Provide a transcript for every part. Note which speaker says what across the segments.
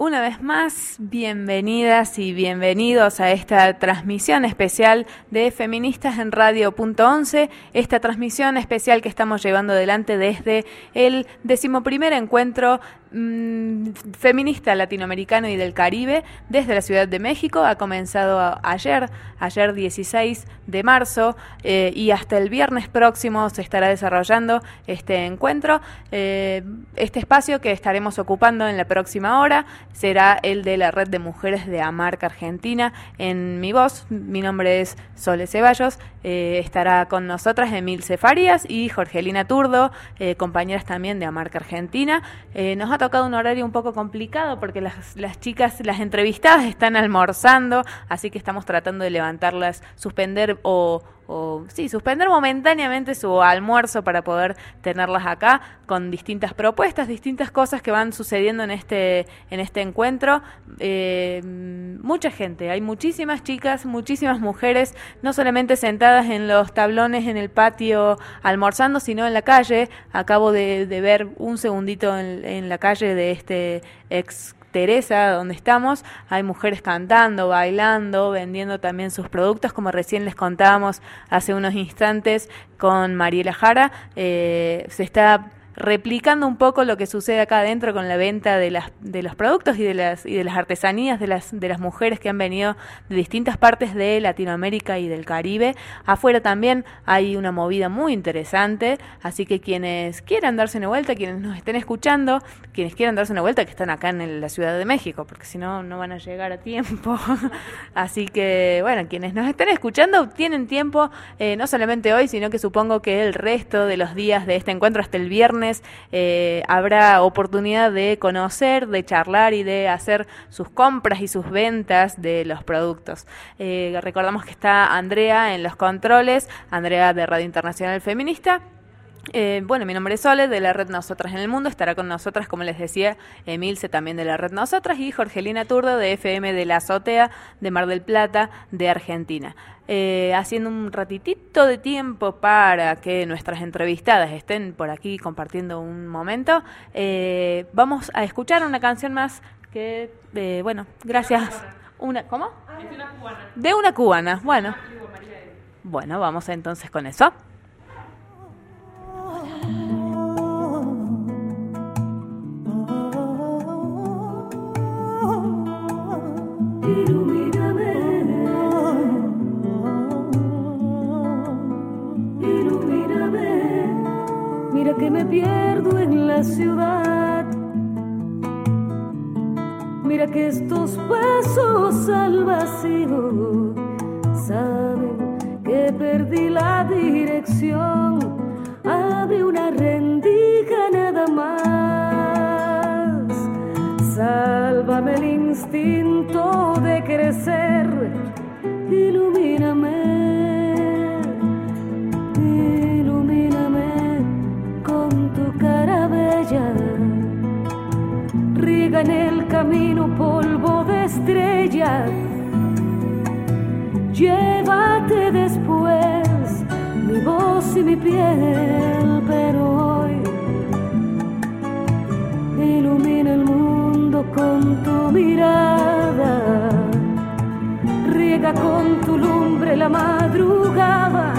Speaker 1: Una vez más, bienvenidas y bienvenidos a esta transmisión especial de Feministas en Radio.11, esta transmisión especial que estamos llevando adelante desde el 11º encuentro feminista latinoamericano y del Caribe desde la Ciudad de México. Ha comenzado ayer 16 de marzo y hasta el viernes próximo se estará desarrollando este encuentro. Este espacio que estaremos ocupando en la próxima hora será el de la Red de Mujeres de Amarca Argentina. En mi voz, mi nombre es Sole Ceballos, estará con nosotras Emilce Farías y Jorgelina Turdo, compañeras también de Amarca Argentina. Nos ha tocado un horario un poco complicado porque las chicas, las entrevistadas están almorzando, así que estamos tratando de levantarlas, suspender suspender momentáneamente su almuerzo para poder tenerlas acá con distintas propuestas, distintas cosas que van sucediendo en este encuentro. Mucha gente, hay muchísimas chicas, muchísimas mujeres, no solamente sentadas en los tablones en el patio almorzando, sino en la calle. Acabo de ver un segundito en la calle de este ex Teresa, donde estamos, hay mujeres cantando, bailando, vendiendo también sus productos, como recién les contábamos hace unos instantes con Mariela Jara. Se está replicando un poco lo que sucede acá adentro con la venta de los productos y de las artesanías de las mujeres que han venido de distintas partes de Latinoamérica y del Caribe. Afuera también hay una movida muy interesante, así que quienes quieran darse una vuelta, quienes nos estén escuchando, quienes quieran darse una vuelta, que están acá en la Ciudad de México, porque si no, no van a llegar a tiempo. Así que, bueno, quienes nos estén escuchando tienen tiempo, no solamente hoy, sino que supongo que el resto de los días de este encuentro hasta el viernes habrá oportunidad de conocer, de charlar y de hacer sus compras y sus ventas de los productos. Recordamos que está Andrea en los controles, Andrea de Radio Internacional Feminista. Mi nombre es Sole, de la Red Nosotras en el Mundo. Estará con nosotras, como les decía, Emilce, también de la Red Nosotras, y Jorgelina Turdo, de FM de la Azotea, de Mar del Plata, de Argentina. Haciendo un ratitito de tiempo para que nuestras entrevistadas estén por aquí compartiendo un momento, vamos a escuchar una canción más que, gracias. ¿Cómo? Es una cubana. De una cubana, bueno. Bueno, vamos entonces con eso.
Speaker 2: Mira que me pierdo en la ciudad. Mira que estos pasos al vacío saben que perdí la dirección. Abre una rendija nada más. Sálvame el instinto de crecer. Ilumíname. Riega en el camino polvo de estrella. Llévate después mi voz y mi piel, pero hoy ilumina el mundo con tu mirada. Riega con tu lumbre la madrugada.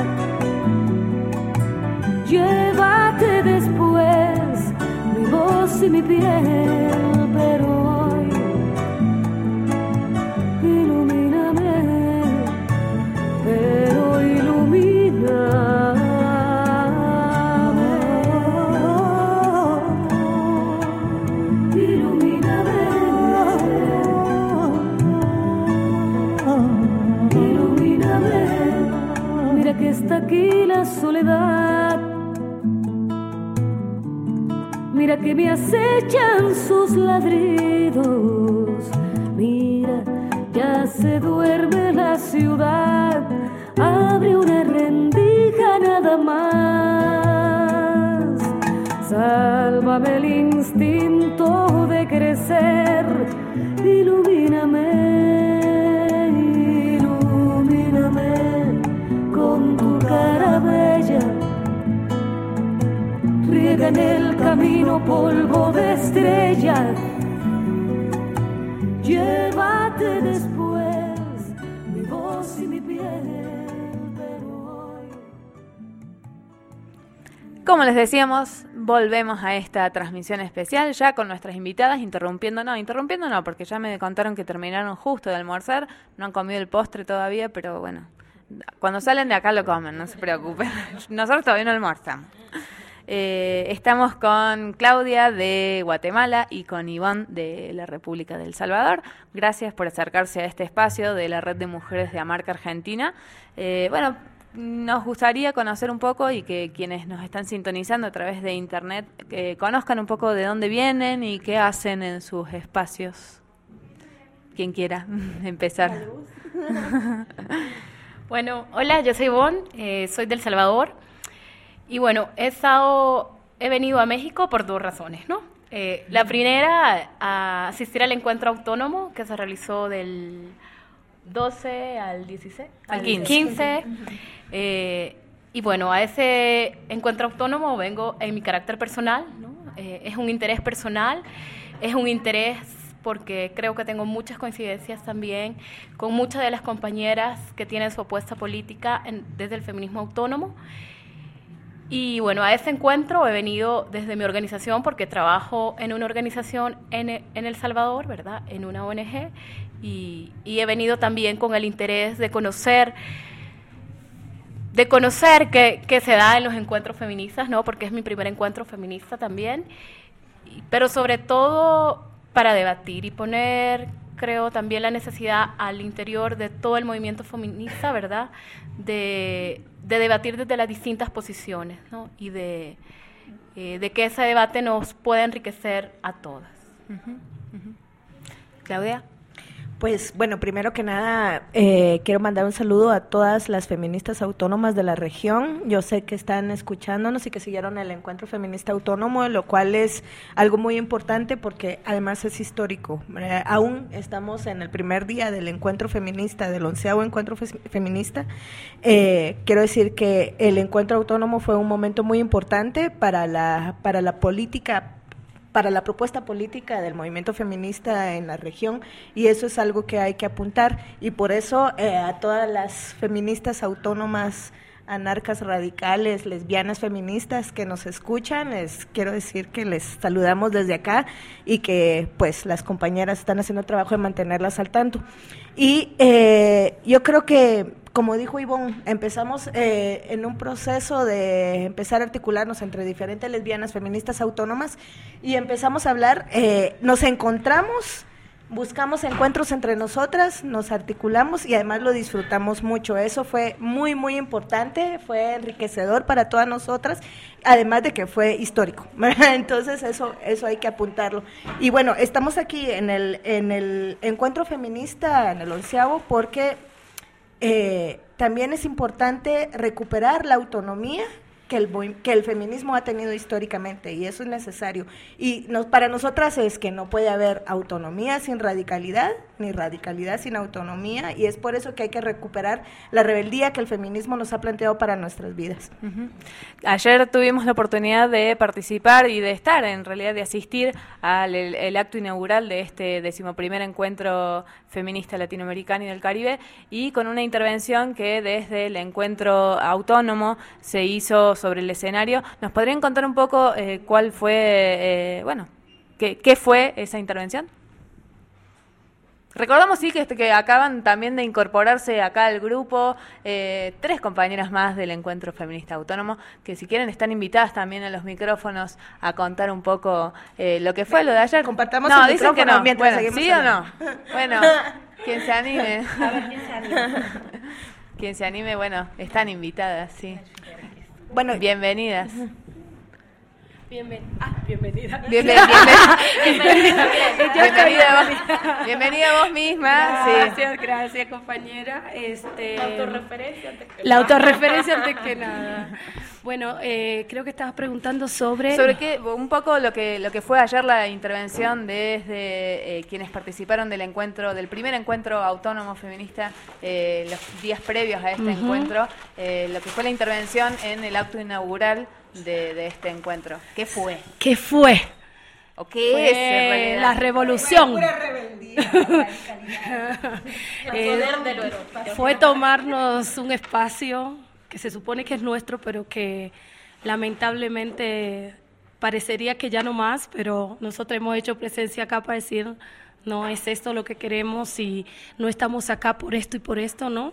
Speaker 2: Llévate después mi voz y mi piel, pero hoy ilumíname, pero ilumíname. Ilumíname, ilumíname. Mira que está aquí la soledad. Mira que me acechan sus ladridos. Mira, ya se duerme la ciudad. Abre una rendija nada más. Sálvame el instinto de crecer. Ilumíname, ilumíname con tu cara bella. Riega en el camino polvo de estrellas. llévate después mi voz y mi piel.
Speaker 1: Como les decíamos, volvemos a esta transmisión especial ya con nuestras invitadas, interrumpiendo no, porque ya me contaron que terminaron justo de almorzar, no han comido el postre todavía, pero bueno, cuando salen de acá lo comen, no se preocupen, nosotros todavía no almorzamos. Estamos con Claudia de Guatemala y con Ivonne de la República del Salvador. Gracias por acercarse a este espacio de la Red de Mujeres de Amarca Argentina. Nos gustaría conocer un poco y que quienes nos están sintonizando a través de internet conozcan un poco de dónde vienen y qué hacen en sus espacios. Quien quiera empezar.
Speaker 3: Bueno, hola, yo soy Ivonne, soy del Salvador y bueno, he venido a México por 2 razones, ¿no? La primera, a asistir al encuentro autónomo que se realizó del 12 al 16,
Speaker 1: al 15.
Speaker 3: Y bueno, a ese encuentro autónomo vengo en mi carácter personal, ¿no? Es un interés personal, es un interés porque creo que tengo muchas coincidencias también con muchas de las compañeras que tienen su apuesta política desde el feminismo autónomo. Y bueno, a ese encuentro he venido desde mi organización porque trabajo en una organización en El Salvador, ¿verdad? En una ONG, y he venido también con el interés de conocer qué se da en los encuentros feministas, ¿no? Porque es mi primer encuentro feminista también, pero sobre todo para debatir y poner, creo, también la necesidad al interior de todo el movimiento feminista, ¿verdad?, de debatir desde las distintas posiciones, ¿no? Y de que ese debate nos pueda enriquecer a todas.
Speaker 1: Claudia.
Speaker 4: Pues bueno, primero que nada quiero mandar un saludo a todas las feministas autónomas de la región. Yo sé que están escuchándonos y que siguieron el encuentro feminista autónomo, lo cual es algo muy importante porque además es histórico. Aún estamos en el primer día del encuentro feminista, del 11º encuentro feminista. Quiero decir que el encuentro autónomo fue un momento muy importante para la política, para la propuesta política del movimiento feminista en la región, y eso es algo que hay que apuntar, y por eso a todas las feministas autónomas, anarcas radicales, lesbianas feministas que nos escuchan, les quiero decir que les saludamos desde acá y que pues las compañeras están haciendo el trabajo de mantenerlas al tanto. Y yo creo que, como dijo Ivonne, empezamos en un proceso de empezar a articularnos entre diferentes lesbianas feministas autónomas y empezamos a hablar, nos encontramos, buscamos encuentros entre nosotras, nos articulamos y además lo disfrutamos mucho. Eso fue muy, muy importante, fue enriquecedor para todas nosotras, además de que fue histórico. Entonces eso hay que apuntarlo. Y bueno, estamos aquí en el encuentro feminista, en el 11º, porque también es importante recuperar la autonomía que el feminismo ha tenido históricamente, y eso es necesario. Y para nosotras es que no puede haber autonomía sin radicalidad, ni radicalidad sin autonomía, y es por eso que hay que recuperar la rebeldía que el feminismo nos ha planteado para nuestras vidas.
Speaker 1: Ayer tuvimos la oportunidad de participar y de estar, en realidad de asistir al el acto inaugural de este 11º encuentro feminista latinoamericano y del Caribe, y con una intervención que desde el encuentro autónomo se hizo sobre el escenario. ¿Nos podrían contar un poco cuál fue, qué fue esa intervención? Recordamos, sí, que acaban también de incorporarse acá al grupo 3 compañeras más del Encuentro Feminista Autónomo, que si quieren están invitadas también a los micrófonos a contar un poco lo que fue lo de ayer.
Speaker 4: Compartamos
Speaker 1: el
Speaker 4: micrófono
Speaker 1: dicen que no.
Speaker 4: Mientras
Speaker 1: Bueno, ¿sí
Speaker 4: hablando.
Speaker 1: o no? Bueno, quien se anime.
Speaker 4: A ver, ¿quién se anime?
Speaker 1: Quien se anime, bueno, están invitadas, sí.
Speaker 4: Bueno,
Speaker 1: bienvenidas.
Speaker 3: Bienvenida.
Speaker 1: Bienvenida vos misma.
Speaker 3: Gracias, compañera. La autorreferencia antes que nada. Bueno, creo que estabas preguntando sobre
Speaker 1: qué, un poco lo que fue ayer la intervención desde quienes participaron del primer encuentro autónomo feminista, los días previos a este encuentro, lo que fue la intervención en el acto inaugural de este encuentro. ¿Qué fue?
Speaker 3: ¿Qué fue?
Speaker 1: ¿O qué es en realidad?
Speaker 3: La revolución.
Speaker 4: Pura rebeldía.
Speaker 5: Fue tomarnos un espacio que se supone que es nuestro, pero que lamentablemente parecería que ya no más, pero nosotros hemos hecho presencia acá para decir, no es esto lo que queremos y no estamos acá por esto y por esto, ¿no?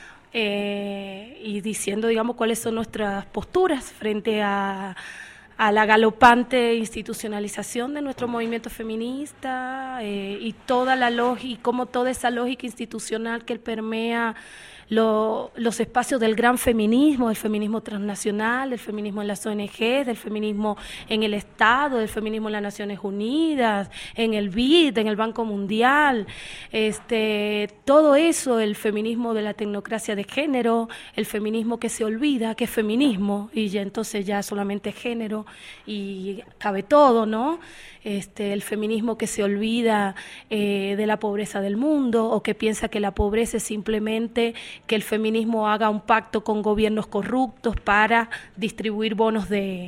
Speaker 5: Y diciendo, digamos, cuáles son nuestras posturas frente a la galopante institucionalización de nuestro movimiento feminista y toda la lógica, y cómo toda esa lógica institucional que permea los espacios del gran feminismo, del feminismo transnacional, del feminismo en las ONG, del feminismo en el Estado, del feminismo en las Naciones Unidas, en el BID, en el Banco Mundial, todo eso, el feminismo de la tecnocracia de género, el feminismo que se olvida que es feminismo y ya entonces ya solamente género y cabe todo, ¿no? El feminismo que se olvida de la pobreza del mundo o que piensa que la pobreza es simplemente que el feminismo haga un pacto con gobiernos corruptos para distribuir bonos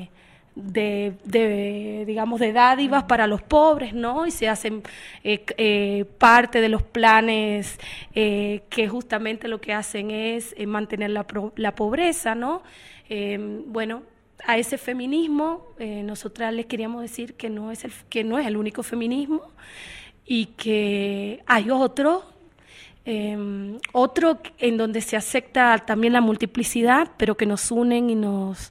Speaker 5: digamos, de dádivas para los pobres, ¿no? Y se hacen parte de los planes que justamente lo que hacen es mantener la pobreza, ¿no? Bueno, a ese feminismo nosotras les queríamos decir que no es el único feminismo y que hay otro en donde se acepta también la multiplicidad, pero que nos unen y nos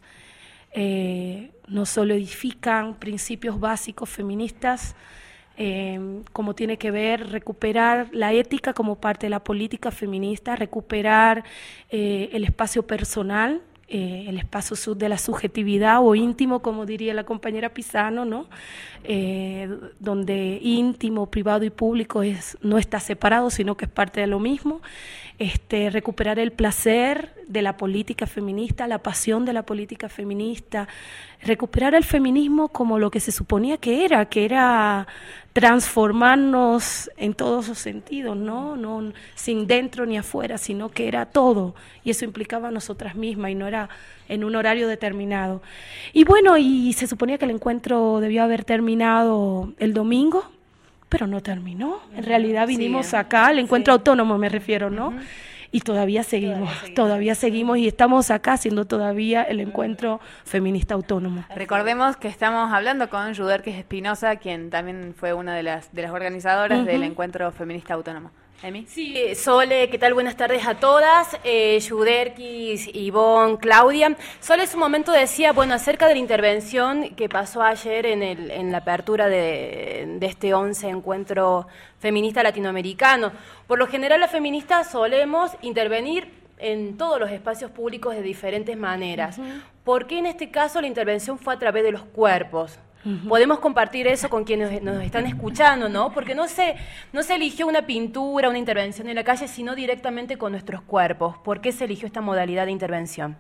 Speaker 5: solidifican principios básicos feministas, como tiene que ver recuperar la ética como parte de la política feminista, recuperar el espacio personal, el espacio de la subjetividad o íntimo, como diría la compañera Pisano, ¿no? Donde íntimo, privado y público no está separado, sino que es parte de lo mismo. Recuperar el placer de la política feminista, la pasión de la política feminista, recuperar el feminismo como lo que se suponía que era transformarnos en todos los sentidos, no sin dentro ni afuera, sino que era todo, y eso implicaba a nosotras mismas y no era en un horario determinado. Y bueno, y se suponía que el encuentro debió haber terminado el domingo, pero no terminó. En realidad vinimos acá, al encuentro autónomo me refiero, ¿no? Y todavía seguimos y estamos acá haciendo todavía el encuentro feminista autónomo.
Speaker 1: Recordemos que estamos hablando con Yuderquis Espinosa, quien también fue una de las organizadoras del encuentro feminista autónomo. ¿Emi?
Speaker 6: Sí, Sole, ¿qué tal? Buenas tardes a todas. Yuderquis, Ivonne, Claudia. Sole en su momento decía, bueno, acerca de la intervención que pasó ayer en la apertura de este 11 encuentro feminista latinoamericano. Por lo general, las feministas solemos intervenir en todos los espacios públicos de diferentes maneras. ¿Por qué en este caso la intervención fue a través de los cuerpos? Podemos compartir eso con quienes nos están escuchando, ¿no? Porque no se eligió una pintura, una intervención en la calle, sino directamente con nuestros cuerpos. ¿Por qué se eligió esta modalidad de intervención?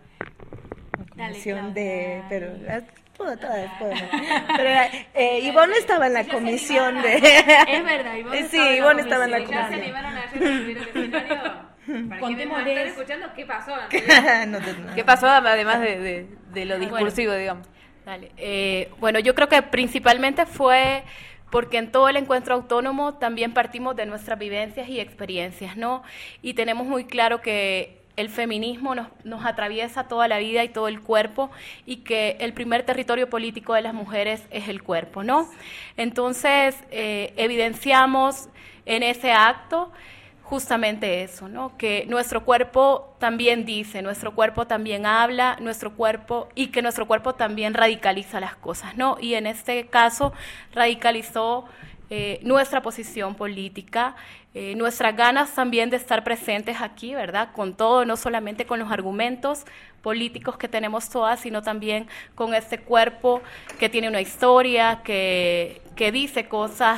Speaker 4: Pero Ivonne estaba en la comisión de...
Speaker 3: Es verdad, Ivonne
Speaker 4: sí, Ivonne estaba en la comisión.
Speaker 3: ¿Ya se animaron a hacer el primer escenario? Contémosles. ¿Están escuchando qué pasó?
Speaker 1: ¿Qué pasó además de lo discursivo, digamos?
Speaker 3: Dale. Bueno, yo creo que principalmente fue porque en todo el encuentro autónomo también partimos de nuestras vivencias y experiencias, ¿no? Y tenemos muy claro que el feminismo nos atraviesa toda la vida y todo el cuerpo y que el primer territorio político de las mujeres es el cuerpo, ¿no? Entonces, evidenciamos en ese acto justamente eso, ¿no? Que nuestro cuerpo también dice, nuestro cuerpo también habla, y que nuestro cuerpo también radicaliza las cosas, ¿no? Y en este caso radicalizó nuestra posición política, nuestras ganas también de estar presentes aquí, ¿verdad? Con todo, no solamente con los argumentos políticos que tenemos todas, sino también con este cuerpo que tiene una historia, que dice cosas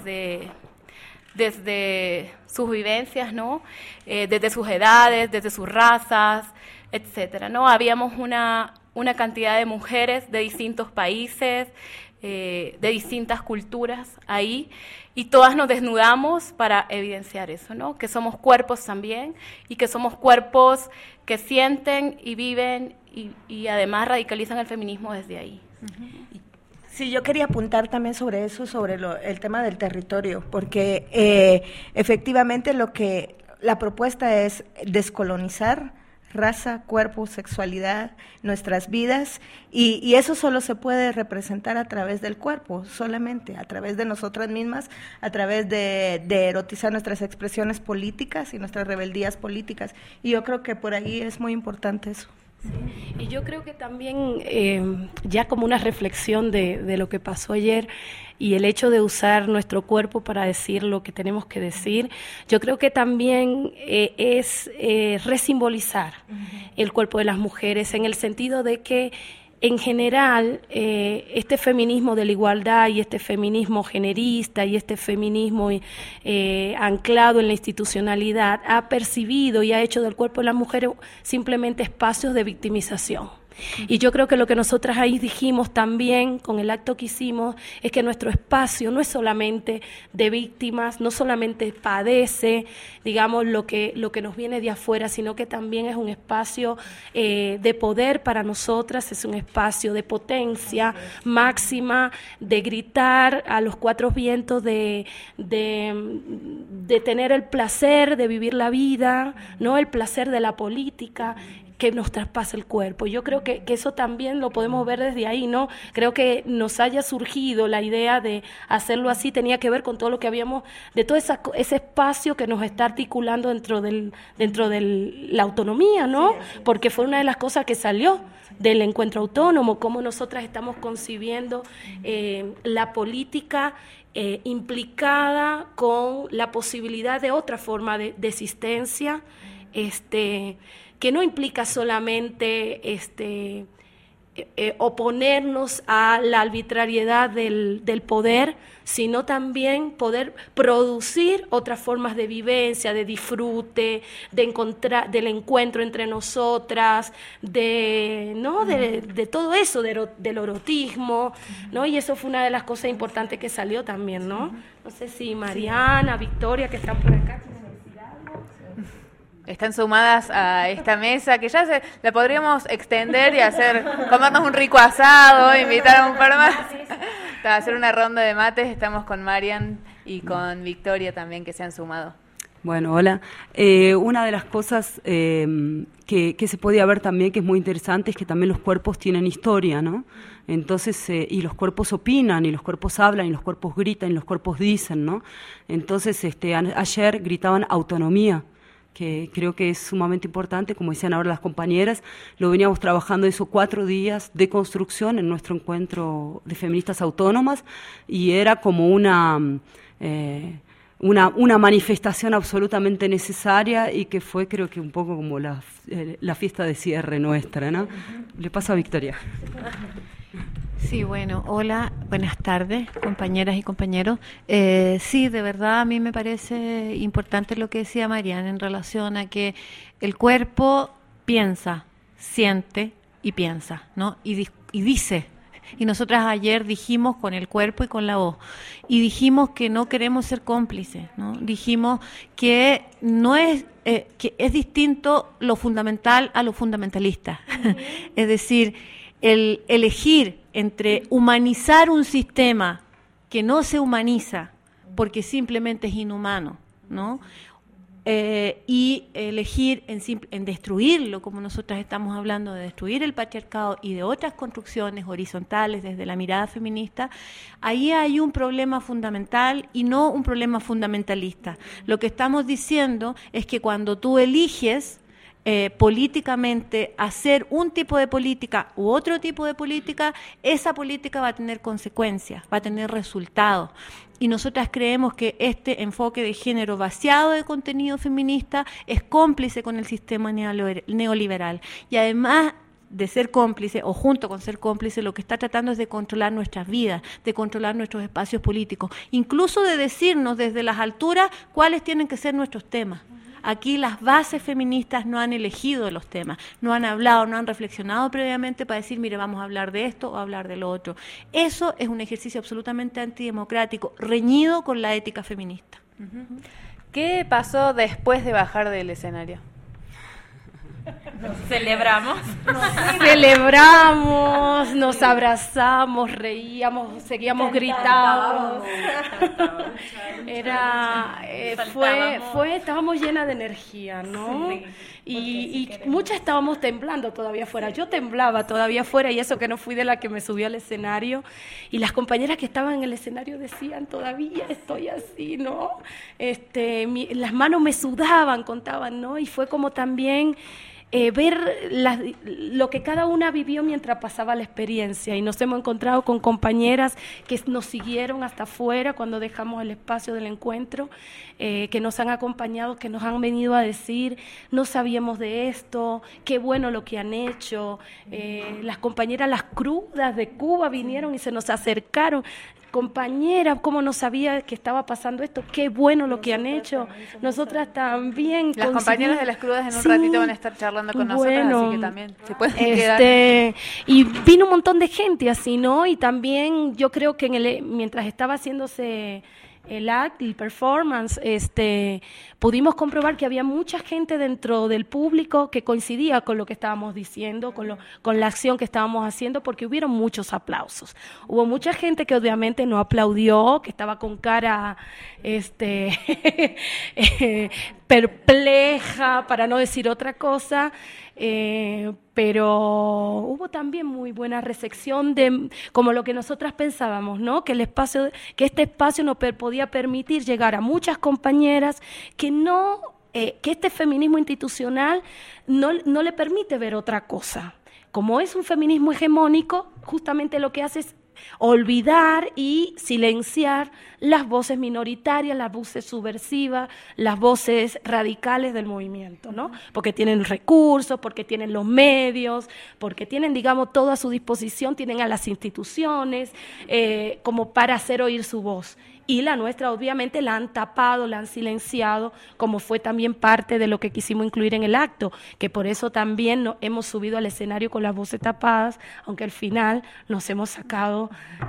Speaker 3: desde sus vivencias, ¿no? Desde sus edades, desde sus razas, etcétera, ¿no? Habíamos una cantidad de mujeres de distintos países, de distintas culturas ahí, y todas nos desnudamos para evidenciar eso, ¿no? Que somos cuerpos también, y que somos cuerpos que sienten y viven y además radicalizan el feminismo desde ahí.
Speaker 4: Sí, yo quería apuntar también sobre eso, sobre el tema del territorio, porque efectivamente la propuesta es descolonizar raza, cuerpo, sexualidad, nuestras vidas, y eso solo se puede representar a través del cuerpo, solamente, a través de nosotras mismas, a través de erotizar nuestras expresiones políticas y nuestras rebeldías políticas, y yo creo que por ahí es muy importante eso.
Speaker 5: Sí. Y yo creo que también, ya como una reflexión de lo que pasó ayer y el hecho de usar nuestro cuerpo para decir lo que tenemos que decir, yo creo que también es resimbolizar el cuerpo de las mujeres, en el sentido de que en general, este feminismo de la igualdad y este feminismo generista y este feminismo anclado en la institucionalidad ha percibido y ha hecho del cuerpo de las mujeres simplemente espacios de victimización. Y yo creo que lo que nosotras ahí dijimos también con el acto que hicimos es que nuestro espacio no es solamente de víctimas, no solamente padece, digamos, lo que nos viene de afuera, sino que también es un espacio de poder para nosotras, es un espacio de potencia máxima, de gritar a los cuatro vientos, de tener el placer de vivir la vida, ¿no? El placer de la política que nos traspasa el cuerpo. Yo creo que eso también lo podemos ver desde ahí, ¿no? Creo que nos haya surgido la idea de hacerlo así, tenía que ver con todo lo que habíamos, de todo ese espacio que nos está articulando dentro de la autonomía, ¿no? Porque fue una de las cosas que salió del encuentro autónomo, cómo nosotras estamos concibiendo la política implicada con la posibilidad de otra forma de existencia, que no implica solamente oponernos a la arbitrariedad del poder, sino también poder producir otras formas de vivencia, de disfrute, del encuentro entre nosotras, de todo eso, del erotismo, ¿no? Y eso fue una de las cosas importantes que salió también, ¿no? No sé si Mariana, Victoria, que están por acá,
Speaker 1: están sumadas a esta mesa, que ya la podríamos extender y comernos un rico asado, invitar a un par más, hacer una ronda de mates. Estamos con Marian y con Victoria también, que se han sumado.
Speaker 7: Bueno, hola. Una de las cosas que se podía ver también, que es muy interesante, es que también los cuerpos tienen historia, ¿no? Entonces, y los cuerpos opinan, y los cuerpos hablan, y los cuerpos gritan, y los cuerpos dicen, ¿no? Entonces, ayer gritaban autonomía, que creo que es sumamente importante, como decían ahora las compañeras, lo veníamos trabajando esos 4 días de construcción en nuestro encuentro de feministas autónomas, y era como una manifestación absolutamente necesaria, y que fue, creo que un poco como la fiesta de cierre nuestra, ¿no? Le paso a Victoria.
Speaker 8: Sí, bueno, hola, buenas tardes, compañeras y compañeros. Sí, de verdad a mí me parece importante lo que decía Mariana en relación a que el cuerpo piensa, siente y piensa, ¿no? Y dice. Y nosotras ayer dijimos con el cuerpo y con la voz, y dijimos que no queremos ser cómplices, ¿no? Dijimos que no es que es distinto lo fundamental a lo fundamentalista. Es decir, el elegir entre humanizar un sistema que no se humaniza porque simplemente es inhumano, ¿no? Y elegir en destruirlo, como nosotras estamos hablando de destruir el patriarcado y de otras construcciones horizontales desde la mirada feminista, ahí hay un problema fundamental y no un problema fundamentalista. Lo que estamos diciendo es que cuando tú eliges políticamente hacer un tipo de política u otro tipo de política, esa política va a tener consecuencias, va a tener resultados. Y nosotras creemos que este enfoque de género vaciado de contenido feminista es cómplice con el sistema neoliberal. Y además de ser cómplice, o junto con ser cómplice, lo que está tratando es de controlar nuestras vidas, de controlar nuestros espacios políticos, incluso de decirnos desde las alturas cuáles tienen que ser nuestros temas. Aquí las bases feministas no han elegido los temas, no han hablado, no han reflexionado previamente para decir, mire, vamos a hablar de esto o hablar de lo otro. Eso es un ejercicio absolutamente antidemocrático, reñido con la ética feminista.
Speaker 1: ¿Qué pasó después de bajar del escenario?
Speaker 3: Celebramos.
Speaker 5: Celebramos, nos abrazamos, reíamos, seguíamos gritando. Estábamos llenas de energía, ¿no?
Speaker 3: Sí,
Speaker 5: y muchas estábamos temblando todavía afuera. Yo temblaba todavía afuera, y eso que no fui de la que me subió al escenario. Y las compañeras que estaban en el escenario decían, todavía estoy así, ¿no? Las manos me sudaban, contaban, ¿no? Y fue como también ver lo que cada una vivió mientras pasaba la experiencia, y nos hemos encontrado con compañeras que nos siguieron hasta afuera cuando dejamos el espacio del encuentro, que nos han acompañado, que nos han venido a decir, no sabíamos de esto, qué bueno lo que han hecho. Las compañeras, las crudas de Cuba vinieron y se nos acercaron. Compañera, ¿cómo no sabía que estaba pasando esto? Qué bueno lo que han hecho. Nosotras también.
Speaker 1: Las compañeras de las crudas en un ratito van a estar charlando con nosotras, así que también se pueden quedar.
Speaker 5: Y vino un montón de gente así, ¿no? Y también yo creo que mientras estaba haciéndose el act, el performance, pudimos comprobar que había mucha gente dentro del público que coincidía con lo que estábamos diciendo, con la acción que estábamos haciendo, porque hubieron muchos aplausos. Hubo mucha gente que obviamente no aplaudió, que estaba con cara perpleja, para no decir otra cosa, pero hubo también muy buena recepción de como lo que nosotras pensábamos, ¿no? Que este espacio nos podía permitir llegar a muchas compañeras que este feminismo institucional no le permite ver otra cosa. Como es un feminismo hegemónico, justamente lo que hace es olvidar y silenciar las voces minoritarias, las voces subversivas, las voces radicales del movimiento, ¿no? Porque tienen recursos, porque tienen los medios, porque tienen, digamos, todo a su disposición, tienen a las instituciones como para hacer oír su voz. Y la nuestra, obviamente, la han tapado, la han silenciado, como fue también parte de lo que quisimos incluir en el acto, que por eso también hemos subido al escenario con las voces tapadas, aunque al final nos hemos sacado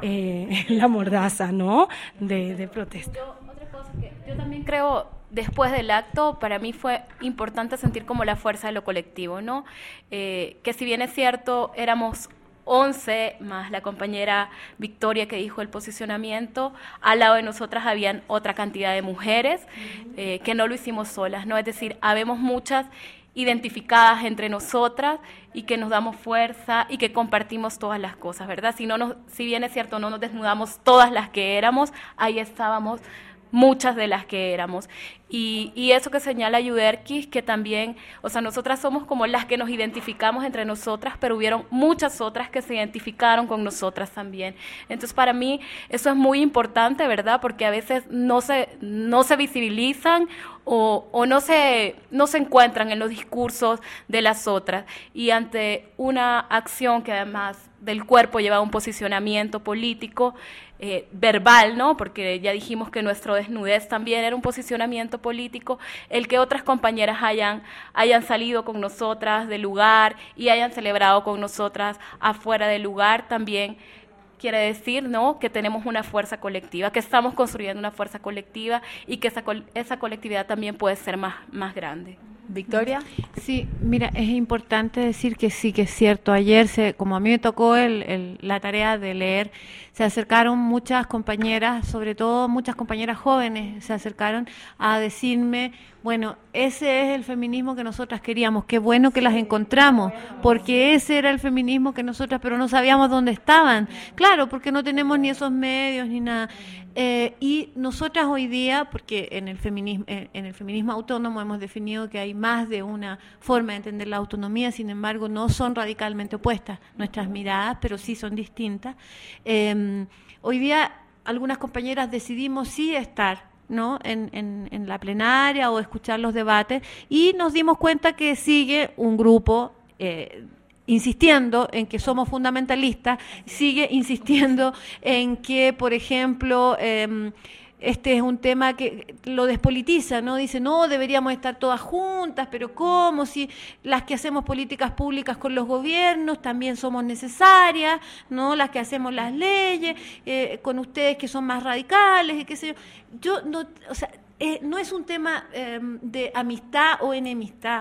Speaker 5: la mordaza, ¿no?, de protesta.
Speaker 3: Otra cosa que yo también creo, después del acto, para mí fue importante sentir como la fuerza de lo colectivo, ¿no? Que si bien es cierto, éramos 11 más la compañera Victoria que dijo el posicionamiento, al lado de nosotras habían otra cantidad de mujeres que no lo hicimos solas, ¿no? Es decir, habemos muchas identificadas entre nosotras y que nos damos fuerza y que compartimos todas las cosas, ¿verdad? Si bien es cierto, no nos desnudamos todas las que éramos, ahí estábamos muchas de las que éramos. Y eso que señala Yuderkis, que también, o sea, nosotras somos como las que nos identificamos entre nosotras, pero hubieron muchas otras que se identificaron con nosotras también. Entonces, para mí, eso es muy importante, ¿verdad? Porque a veces no se visibilizan o no se encuentran en los discursos de las otras. Y ante una acción que además del cuerpo lleva un posicionamiento político, verbal, ¿no? Porque ya dijimos que nuestro desnudez también era un posicionamiento político, el que otras compañeras hayan salido con nosotras del lugar y hayan celebrado con nosotras afuera del lugar también quiere decir, ¿no?, que tenemos una fuerza colectiva, que estamos construyendo una fuerza colectiva y que esa colectividad también puede ser más grande.
Speaker 1: Victoria.
Speaker 8: Sí, mira, es importante decir que sí, que es cierto. Ayer, como a mí me tocó la tarea de leer, se acercaron muchas compañeras, sobre todo muchas compañeras jóvenes, se acercaron a decirme, bueno, ese es el feminismo que nosotras queríamos, qué bueno que las encontramos, porque ese era el feminismo que nosotras, pero no sabíamos dónde estaban. Claro, porque no tenemos ni esos medios ni nada. Y nosotras hoy día, porque en el feminismo autónomo hemos definido que hay más de una forma de entender la autonomía, sin embargo no son radicalmente opuestas nuestras miradas, pero sí son distintas. Hoy día algunas compañeras decidimos sí estar, ¿no?, en la plenaria o escuchar los debates, y nos dimos cuenta que sigue un grupo insistiendo en que somos fundamentalistas, sigue insistiendo en que, por ejemplo, este es un tema que lo despolitiza, ¿no? Dice, no, deberíamos estar todas juntas, pero ¿cómo? Si las que hacemos políticas públicas con los gobiernos también somos necesarias, ¿no? Las que hacemos las leyes, con ustedes que son más radicales, y qué sé yo. Yo no, o sea, no es un tema de amistad o enemistad.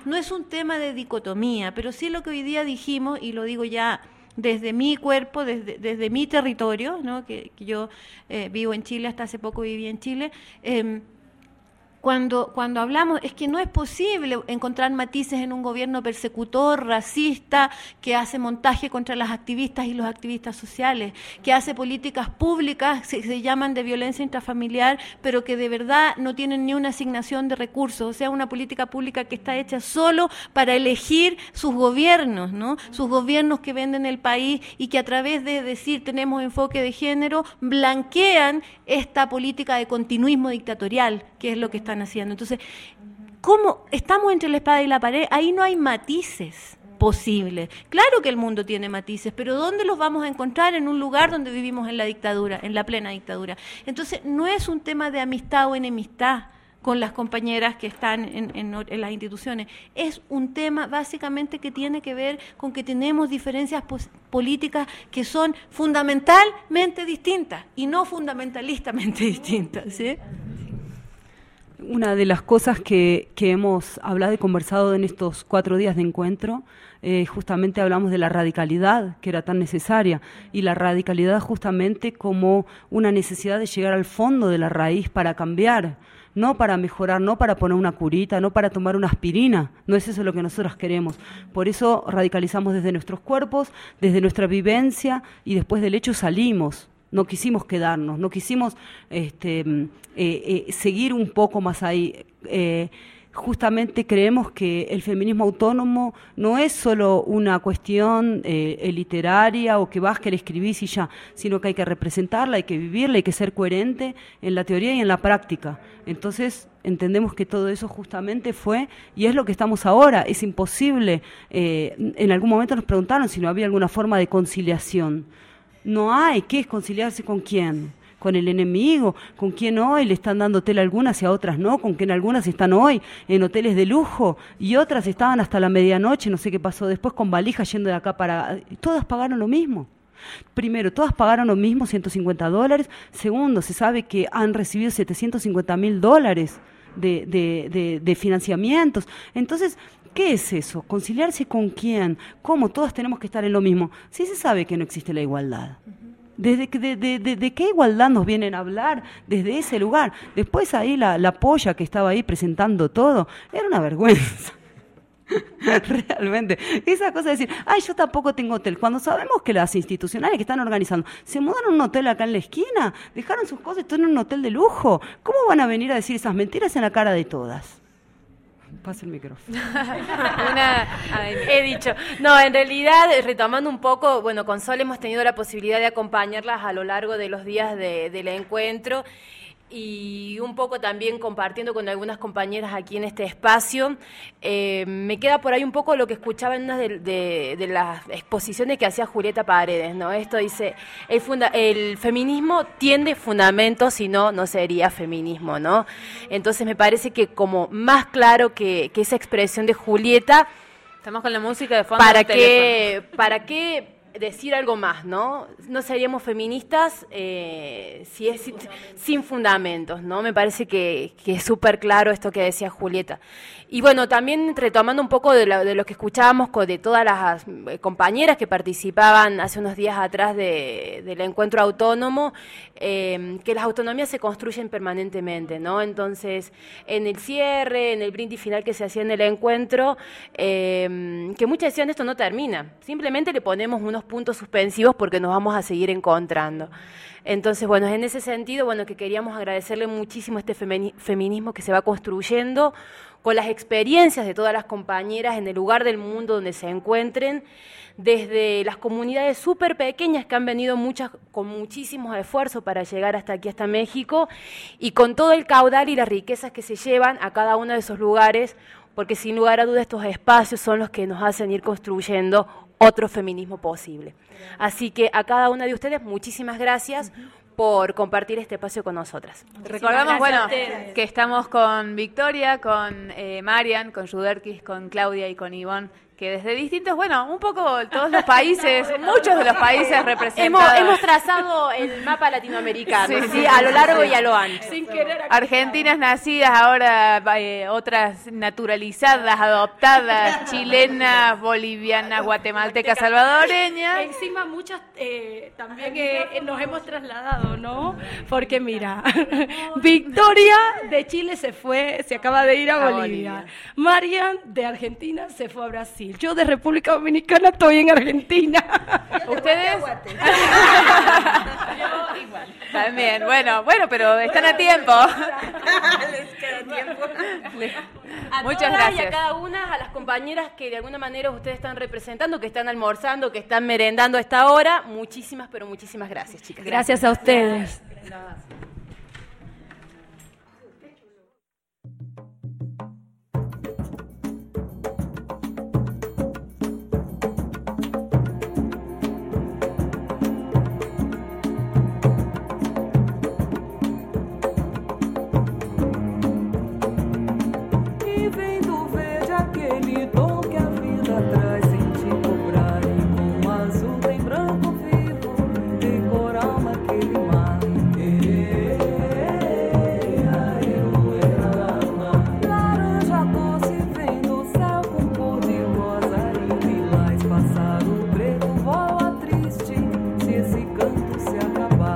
Speaker 8: no es un tema de dicotomía, pero sí lo que hoy día dijimos, y lo digo ya desde mi cuerpo, desde mi territorio, ¿no? que yo vivo en Chile, hasta hace poco viví en Chile, cuando hablamos, es que no es posible encontrar matices en un gobierno persecutor, racista, que hace montaje contra las activistas y los activistas sociales, que hace políticas públicas, se llaman de violencia intrafamiliar, pero que de verdad no tienen ni una asignación de recursos, o sea, una política pública que está hecha solo para elegir sus gobiernos, ¿no? Sus gobiernos que venden el país y que a través de decir tenemos enfoque de género, blanquean esta política de continuismo dictatorial, que es lo que están haciendo. Entonces, ¿cómo estamos entre la espada y la pared? Ahí no hay matices posibles. Claro que el mundo tiene matices, pero ¿dónde los vamos a encontrar? En un lugar donde vivimos en la dictadura, en la plena dictadura. Entonces, no es un tema de amistad o enemistad con las compañeras que están en las instituciones. Es un tema básicamente que tiene que ver con que tenemos diferencias políticas que son fundamentalmente distintas y no fundamentalistamente distintas, ¿sí?
Speaker 7: Una de las cosas que hemos hablado y conversado en estos 4 días de encuentro, justamente hablamos de la radicalidad que era tan necesaria, y la radicalidad justamente como una necesidad de llegar al fondo de la raíz para cambiar, no para mejorar, no para poner una curita, no para tomar una aspirina, no es eso lo que nosotros queremos. Por eso radicalizamos desde nuestros cuerpos, desde nuestra vivencia, y después del hecho salimos. No quisimos quedarnos, no quisimos seguir un poco más ahí. Justamente creemos que el feminismo autónomo no es solo una cuestión literaria o que vas, que la escribís y ya, sino que hay que representarla, hay que vivirla, hay que ser coherente en la teoría y en la práctica. Entonces entendemos que todo eso justamente fue, y es lo que estamos ahora. Es imposible, en algún momento nos preguntaron si no había alguna forma de conciliación. No hay. ¿Qué es conciliarse con quién? ¿Con el enemigo? ¿Con quién hoy le están dando hotel a algunas y a otras no? ¿Con quién algunas están hoy en hoteles de lujo y otras estaban hasta la medianoche, no sé qué pasó después, con valijas yendo de acá para... Todas pagaron lo mismo. Primero, todas pagaron lo mismo, $150. Segundo, se sabe que han recibido $750.000 de financiamientos. Entonces, ¿qué es eso? ¿Conciliarse con quién? ¿Cómo? Todas tenemos que estar en lo mismo. Sí se sabe que no existe la igualdad. ¿De qué igualdad nos vienen a hablar desde ese lugar? Después ahí la polla que estaba ahí presentando todo, era una vergüenza. Realmente, esa cosa de decir, yo tampoco tengo hotel, cuando sabemos que las institucionales que están organizando se mudaron a un hotel acá en la esquina, dejaron sus cosas y están en un hotel de lujo. ¿Cómo van a venir a decir esas mentiras en la cara de todas? Pasa el micrófono.
Speaker 6: He dicho. No, en realidad, retomando un poco, bueno, con Sol hemos tenido la posibilidad de acompañarlas a lo largo de los días del encuentro, y un poco también compartiendo con algunas compañeras aquí en este espacio. Me queda por ahí un poco lo que escuchaba en una de las exposiciones que hacía Julieta Paredes, ¿no? Esto dice, el feminismo tiene fundamentos, si no, no sería feminismo, ¿no? Entonces me parece que como más claro que esa expresión de Julieta...
Speaker 1: Estamos con la música de fondo.
Speaker 6: ¿Para qué decir algo más, ¿no? No seríamos feministas si es sin fundamentos, ¿no? Me parece que es súper claro esto que decía Julieta. Y bueno, también retomando un poco de lo que escuchábamos de todas las compañeras que participaban hace unos días atrás del encuentro autónomo, que las autonomías se construyen permanentemente, ¿no? Entonces, en el cierre, en el brindis final que se hacía en el encuentro, que muchas decían esto no termina, simplemente le ponemos unos puntos suspensivos porque nos vamos a seguir encontrando. Entonces, bueno, en ese sentido, bueno, que queríamos agradecerle muchísimo este feminismo que se va construyendo con las experiencias de todas las compañeras en el lugar del mundo donde se encuentren, desde las comunidades súper pequeñas que han venido muchas con muchísimos esfuerzos para llegar hasta aquí, hasta México, y con todo el caudal y las riquezas que se llevan a cada uno de esos lugares, porque sin lugar a dudas estos espacios son los que nos hacen ir construyendo otro feminismo posible. Así que a cada una de ustedes, muchísimas gracias por compartir este espacio con nosotras.
Speaker 1: Recordamos, bueno, que estamos con Victoria, con Marian, con Juderquis, con Claudia y con Ivonne, que desde distintos, bueno, un poco todos los países, muchos de los países representados.
Speaker 6: Hemos trazado el mapa latinoamericano,
Speaker 1: Sí,
Speaker 6: ¿sí?
Speaker 1: sí,
Speaker 6: A lo
Speaker 1: sí,
Speaker 6: largo
Speaker 1: sí.
Speaker 6: y a lo ancho.
Speaker 5: Sin querer.
Speaker 1: Argentinas nacidas, ahora otras naturalizadas, adoptadas, chilenas, bolivianas, guatemaltecas, salvadoreñas.
Speaker 5: Encima muchas también nos hemos trasladado, ¿no? Porque mira, Victoria de Chile se acaba de ir a Bolivia. Marian de Argentina se fue a Brasil. Yo de República Dominicana estoy en Argentina.
Speaker 1: ¿Ustedes? Yo igual. También, bueno, pero están a tiempo.
Speaker 4: Les queda tiempo.
Speaker 1: Muchas
Speaker 6: todas
Speaker 1: gracias.
Speaker 6: Y a cada una, a las compañeras que de alguna manera ustedes están representando, que están almorzando, que están merendando a esta hora, muchísimas, pero muchísimas gracias, chicas.
Speaker 5: Gracias a ustedes.
Speaker 2: E vem do verde aquele tom que a vida traz sem te cobrar. E com azul tem branco vivo, tem coral naquele mar. Laranja doce vem do céu com cor de rosa e lilás. Pássaro preto voa triste se esse canto se acabar.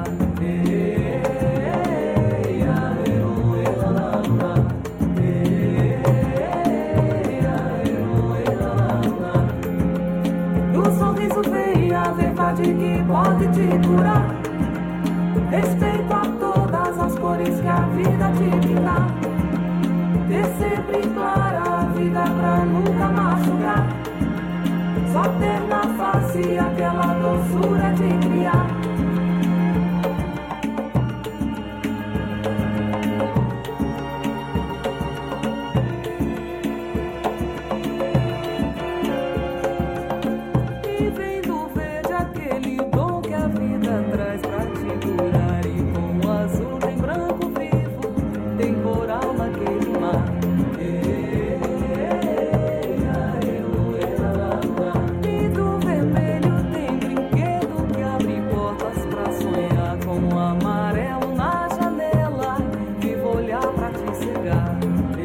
Speaker 2: Do sorriso vem a verdade que pode te curar. Respeito a todas as cores que a vida te dá. Ter sempre clara a vida pra nunca machucar. Só ter na face aquela doçura de criar. E vem do verde aquele dom que a vida traz pra te curar. E com o azul tem branco vivo, tem coral naquele mar. E do vermelho tem brinquedo que abre portas pra sonhar. Com o amarelo na janela, vivo olhar pra te cegar.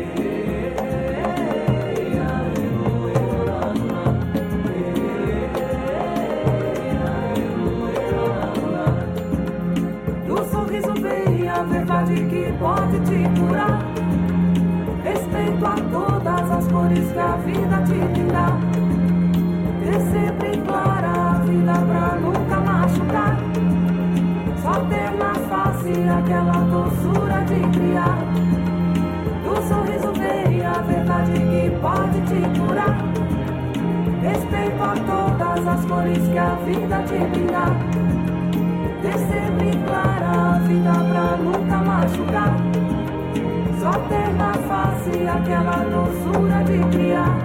Speaker 2: Do sorriso vem a verdade que pode te curar. Respeito a todas as cores que a vida te dá. Ter sempre clara a vida pra nunca machucar. Só ter na face aquela doçura de criar. Do sorriso vem a verdade que pode te curar. Respeito a todas as cores que a vida te dá. Ter sempre clara a vida pra nunca machucar. Só ter na face aquela doçura de criar.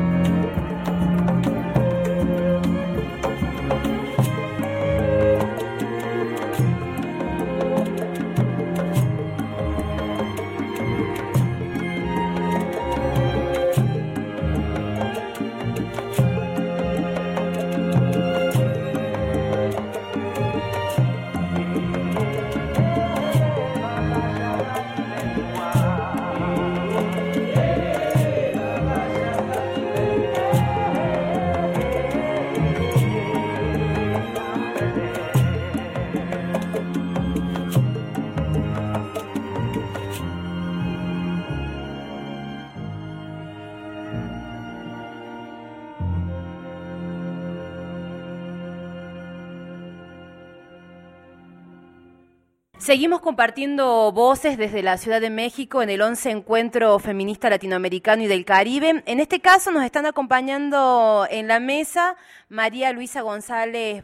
Speaker 6: Seguimos compartiendo voces desde la Ciudad de México en el 11 Encuentro Feminista Latinoamericano y del Caribe. En este caso nos están acompañando en la mesa María Luisa González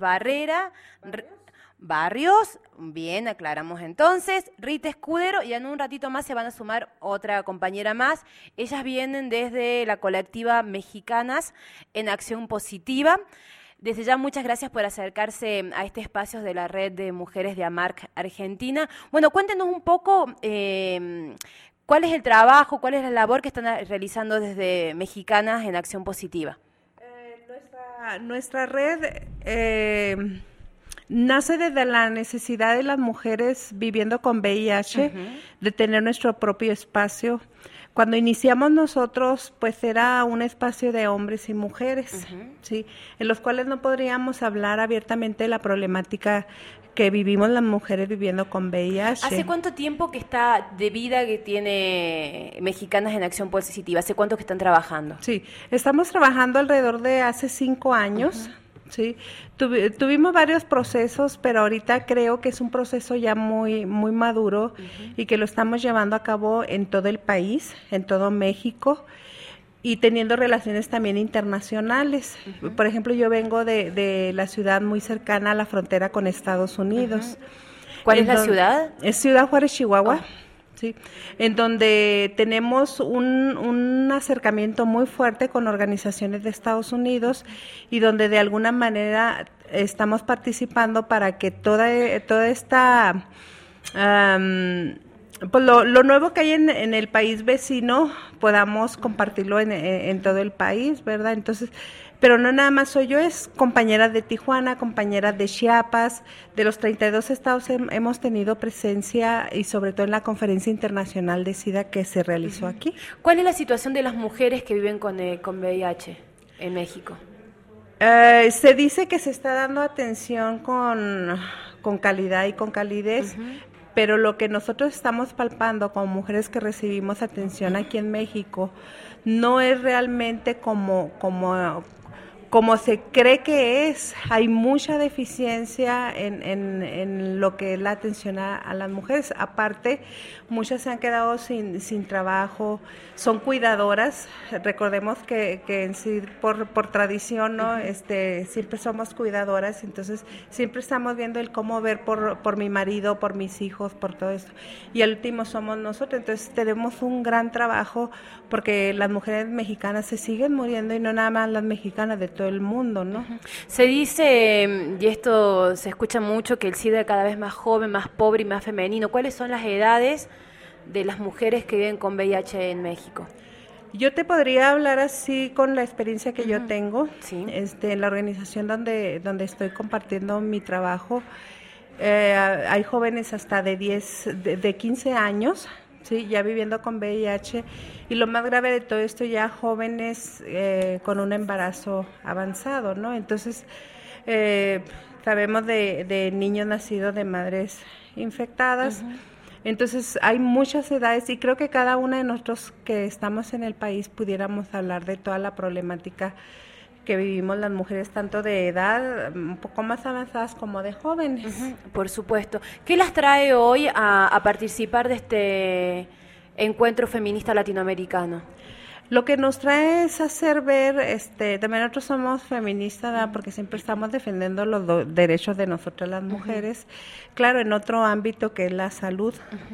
Speaker 6: Barrios, bien, aclaramos entonces, Rita Escudero, y en un ratito más se van a sumar otra compañera más. Ellas vienen desde la colectiva Mexicanas en Acción Positiva. Desde ya, muchas gracias por acercarse a este espacio de la Red de Mujeres de AMARC Argentina. Bueno, cuéntenos un poco cuál es el trabajo, cuál es la labor que están realizando desde Mexicanas en Acción Positiva.
Speaker 9: Nuestra red nace desde la necesidad de las mujeres viviendo con VIH, de tener nuestro propio espacio. Cuando iniciamos nosotros, pues era un espacio de hombres y mujeres, ¿sí? En los cuales no podríamos hablar abiertamente de la problemática que vivimos las mujeres viviendo con VIH.
Speaker 6: ¿Hace cuánto tiempo que está de vida que tiene Mexicanas en Acción Positiva? ¿Hace cuánto que están trabajando?
Speaker 9: Sí, estamos trabajando alrededor de hace 5 años. Sí, tuvimos varios procesos, pero ahorita creo que es un proceso ya muy maduro y que lo estamos llevando a cabo en todo el país, en todo México, y teniendo relaciones también internacionales. Por ejemplo, yo vengo de la ciudad muy cercana a la frontera con Estados Unidos.
Speaker 6: ¿Cuál es la ciudad?
Speaker 9: Es Ciudad Juárez, Chihuahua. Sí, en donde tenemos un acercamiento muy fuerte con organizaciones de Estados Unidos y donde de alguna manera estamos participando para que toda esta pues lo nuevo que hay en el país vecino podamos compartirlo en todo el país, ¿verdad? Entonces, pero no nada más soy yo, es compañeras de Tijuana, compañeras de Chiapas, de los 32 estados hemos tenido presencia y sobre todo en la Conferencia Internacional de SIDA que se realizó aquí.
Speaker 6: ¿Cuál es la situación de las mujeres que viven con VIH en México?
Speaker 9: Se dice que se está dando atención con calidad y con calidez, pero lo que nosotros estamos palpando como mujeres que recibimos atención aquí en México no es realmente como se cree que es. Hay mucha deficiencia en lo que es la atención a las mujeres. Aparte, muchas se han quedado sin trabajo, son cuidadoras. Recordemos que en sí, por tradición, ¿no? Siempre somos cuidadoras, entonces siempre estamos viendo el cómo ver por mi marido, por mis hijos, por todo esto. Y al último somos nosotros, entonces tenemos un gran trabajo porque las mujeres mexicanas se siguen muriendo y no nada más las mexicanas, de todo el mundo, ¿no?
Speaker 6: Se dice, y esto se escucha mucho, que el SIDA es cada vez más joven, más pobre y más femenino. ¿Cuáles son las edades de las mujeres que viven con VIH en México?
Speaker 9: Yo te podría hablar así con la experiencia que yo tengo,
Speaker 6: sí.
Speaker 9: En la organización donde estoy compartiendo mi trabajo. Hay jóvenes hasta de 15 años, sí, ya viviendo con VIH, y lo más grave de todo esto, ya jóvenes con un embarazo avanzado, ¿no? Entonces, sabemos de niños nacidos de madres infectadas. Entonces, hay muchas edades y creo que cada una de nosotros que estamos en el país pudiéramos hablar de toda la problemática que vivimos las mujeres, tanto de edad un poco más avanzadas como de jóvenes.
Speaker 6: Por supuesto. ¿Qué las trae hoy a participar de este encuentro feminista latinoamericano?
Speaker 9: Lo que nos trae es hacer ver, también nosotros somos feministas, ¿verdad? Porque siempre estamos defendiendo los derechos de nosotras las mujeres, claro, en otro ámbito que es la salud.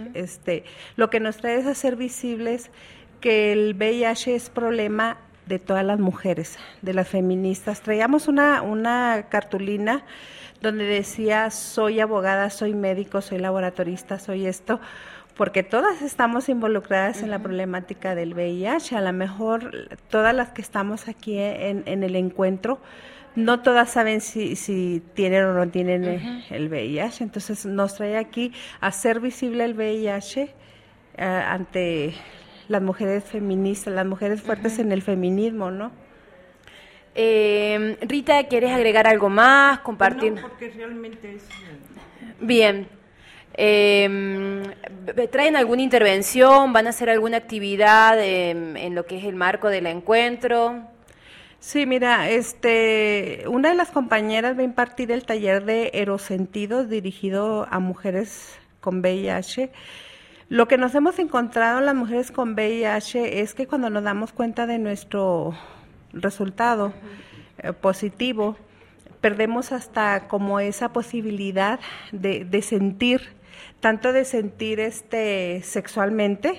Speaker 9: Lo que nos trae es hacer visibles que el VIH es problema de todas las mujeres, de las feministas. Traíamos una cartulina donde decía: soy abogada, soy médico, soy laboratorista, soy esto, porque todas estamos involucradas en la problemática del VIH. A lo mejor todas las que estamos aquí en el encuentro, no todas saben si tienen o no tienen el VIH, entonces nos trae aquí a hacer visible el VIH ante las mujeres feministas, las mujeres fuertes en el feminismo, ¿no?
Speaker 6: Rita, ¿quieres agregar algo más? Compartir.
Speaker 4: No, porque realmente es...
Speaker 6: Bien. ¿Traen alguna intervención? ¿Van a hacer alguna actividad en lo que es el marco del encuentro?
Speaker 9: Sí, mira, una de las compañeras va a impartir el taller de Erosentidos dirigido a mujeres con VIH. Lo que nos hemos encontrado las mujeres con VIH es que cuando nos damos cuenta de nuestro resultado positivo, perdemos hasta como esa posibilidad de sentir, tanto de sentir sexualmente,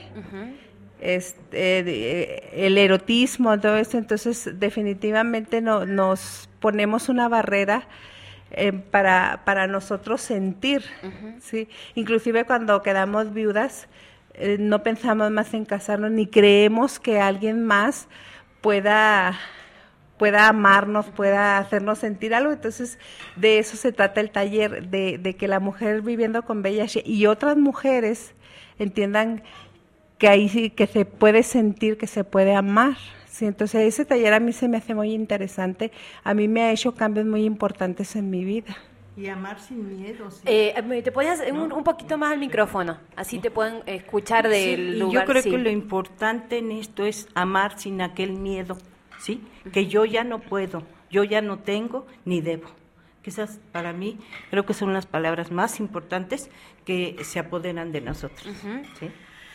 Speaker 9: el erotismo, todo esto. Entonces definitivamente nos ponemos una barrera para nosotros sentir, ¿sí? Inclusive cuando quedamos viudas, no pensamos más en casarnos, ni creemos que alguien más pueda pueda amarnos, pueda hacernos sentir algo. Entonces, de eso se trata el taller, de que la mujer viviendo con VIH y otras mujeres entiendan que ahí sí que se puede sentir, que se puede amar. Sí, entonces ese taller a mí se me hace muy interesante, a mí me ha hecho cambios muy importantes en mi vida.
Speaker 10: Y amar sin miedo. Sí.
Speaker 6: ¿Te podías un poquito más al micrófono? Así te pueden escuchar del lugar.
Speaker 10: Yo creo que lo importante en esto es amar sin aquel miedo, ¿sí? Que yo ya no puedo, yo ya no tengo ni debo. Que esas para mí creo que son las palabras más importantes que se apoderan de nosotros. ¿Sí?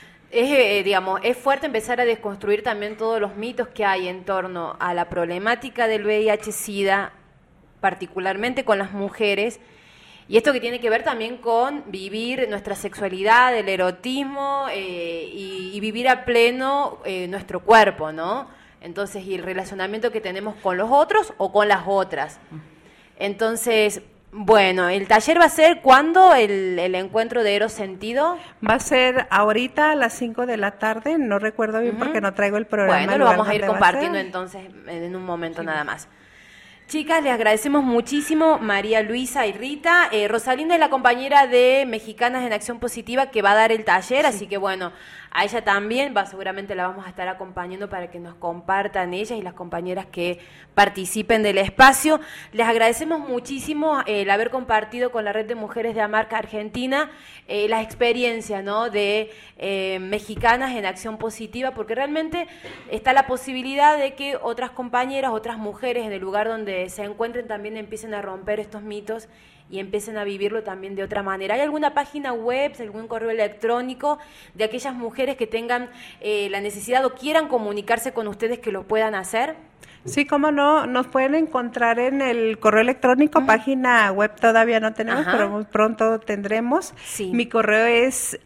Speaker 6: Es fuerte empezar a desconstruir también todos los mitos que hay en torno a la problemática del VIH-Sida, particularmente con las mujeres, y esto que tiene que ver también con vivir nuestra sexualidad, el erotismo y vivir a pleno nuestro cuerpo, ¿no? Entonces, y el relacionamiento que tenemos con los otros o con las otras. Entonces, bueno, ¿el taller va a ser cuándo el encuentro de Eros Sentido?
Speaker 9: Va a ser ahorita a las 5 de la tarde, no recuerdo bien porque no traigo el programa.
Speaker 6: Bueno, lo vamos a ir compartiendo entonces en un momento nada más. Chicas, les agradecemos muchísimo, María Luisa y Rita. Rosalinda es la compañera de Mexicanas en Acción Positiva que va a dar el taller, así que bueno, a ella también, seguramente la vamos a estar acompañando para que nos compartan ellas y las compañeras que participen del espacio. Les agradecemos muchísimo el haber compartido con la Red de Mujeres de Amarca Argentina las experiencias, ¿no?, de Mexicanas en Acción Positiva, porque realmente está la posibilidad de que otras compañeras, otras mujeres en el lugar donde se encuentren también empiecen a romper estos mitos y empiecen a vivirlo también de otra manera. ¿Hay alguna página web, algún correo electrónico de aquellas mujeres que tengan la necesidad o quieran comunicarse con ustedes que lo puedan hacer?
Speaker 9: Sí, cómo no, nos pueden encontrar en el correo electrónico, página web todavía no tenemos, pero muy pronto tendremos.
Speaker 6: Sí.
Speaker 9: Mi correo es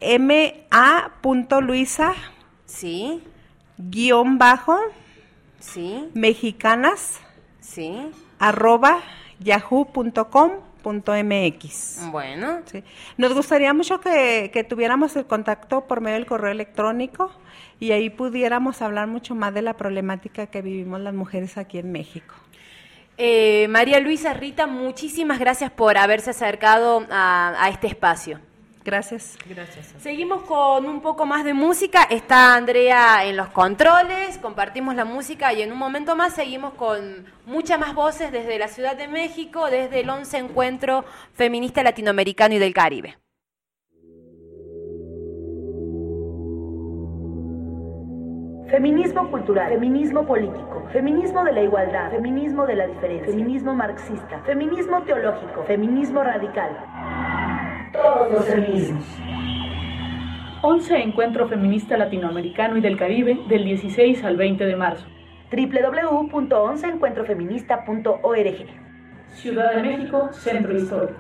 Speaker 9: ma.luisa
Speaker 6: sí.
Speaker 9: _
Speaker 6: sí.
Speaker 9: mexicanas
Speaker 6: sí.
Speaker 9: @yahoo.com.mx.
Speaker 6: Bueno.
Speaker 9: Sí. Nos gustaría mucho que tuviéramos el contacto por medio del correo electrónico y ahí pudiéramos hablar mucho más de la problemática que vivimos las mujeres aquí en México.
Speaker 6: María Luisa, Rita, muchísimas gracias por haberse acercado a este espacio.
Speaker 9: Gracias.
Speaker 6: Seguimos con un poco más de música. Está Andrea en los controles, compartimos la música y en un momento más seguimos con muchas más voces desde la Ciudad de México, desde el 11 Encuentro Feminista Latinoamericano y del Caribe.
Speaker 11: Feminismo cultural, feminismo político, feminismo de la igualdad, feminismo de la diferencia, feminismo marxista, feminismo teológico, feminismo radical. Todos los feminismos.
Speaker 12: 11 Encuentro Feminista Latinoamericano y del Caribe, del 16 al 20 de marzo.
Speaker 11: www.11encuentrofeminista.org.
Speaker 12: Ciudad de México, Centro Histórico.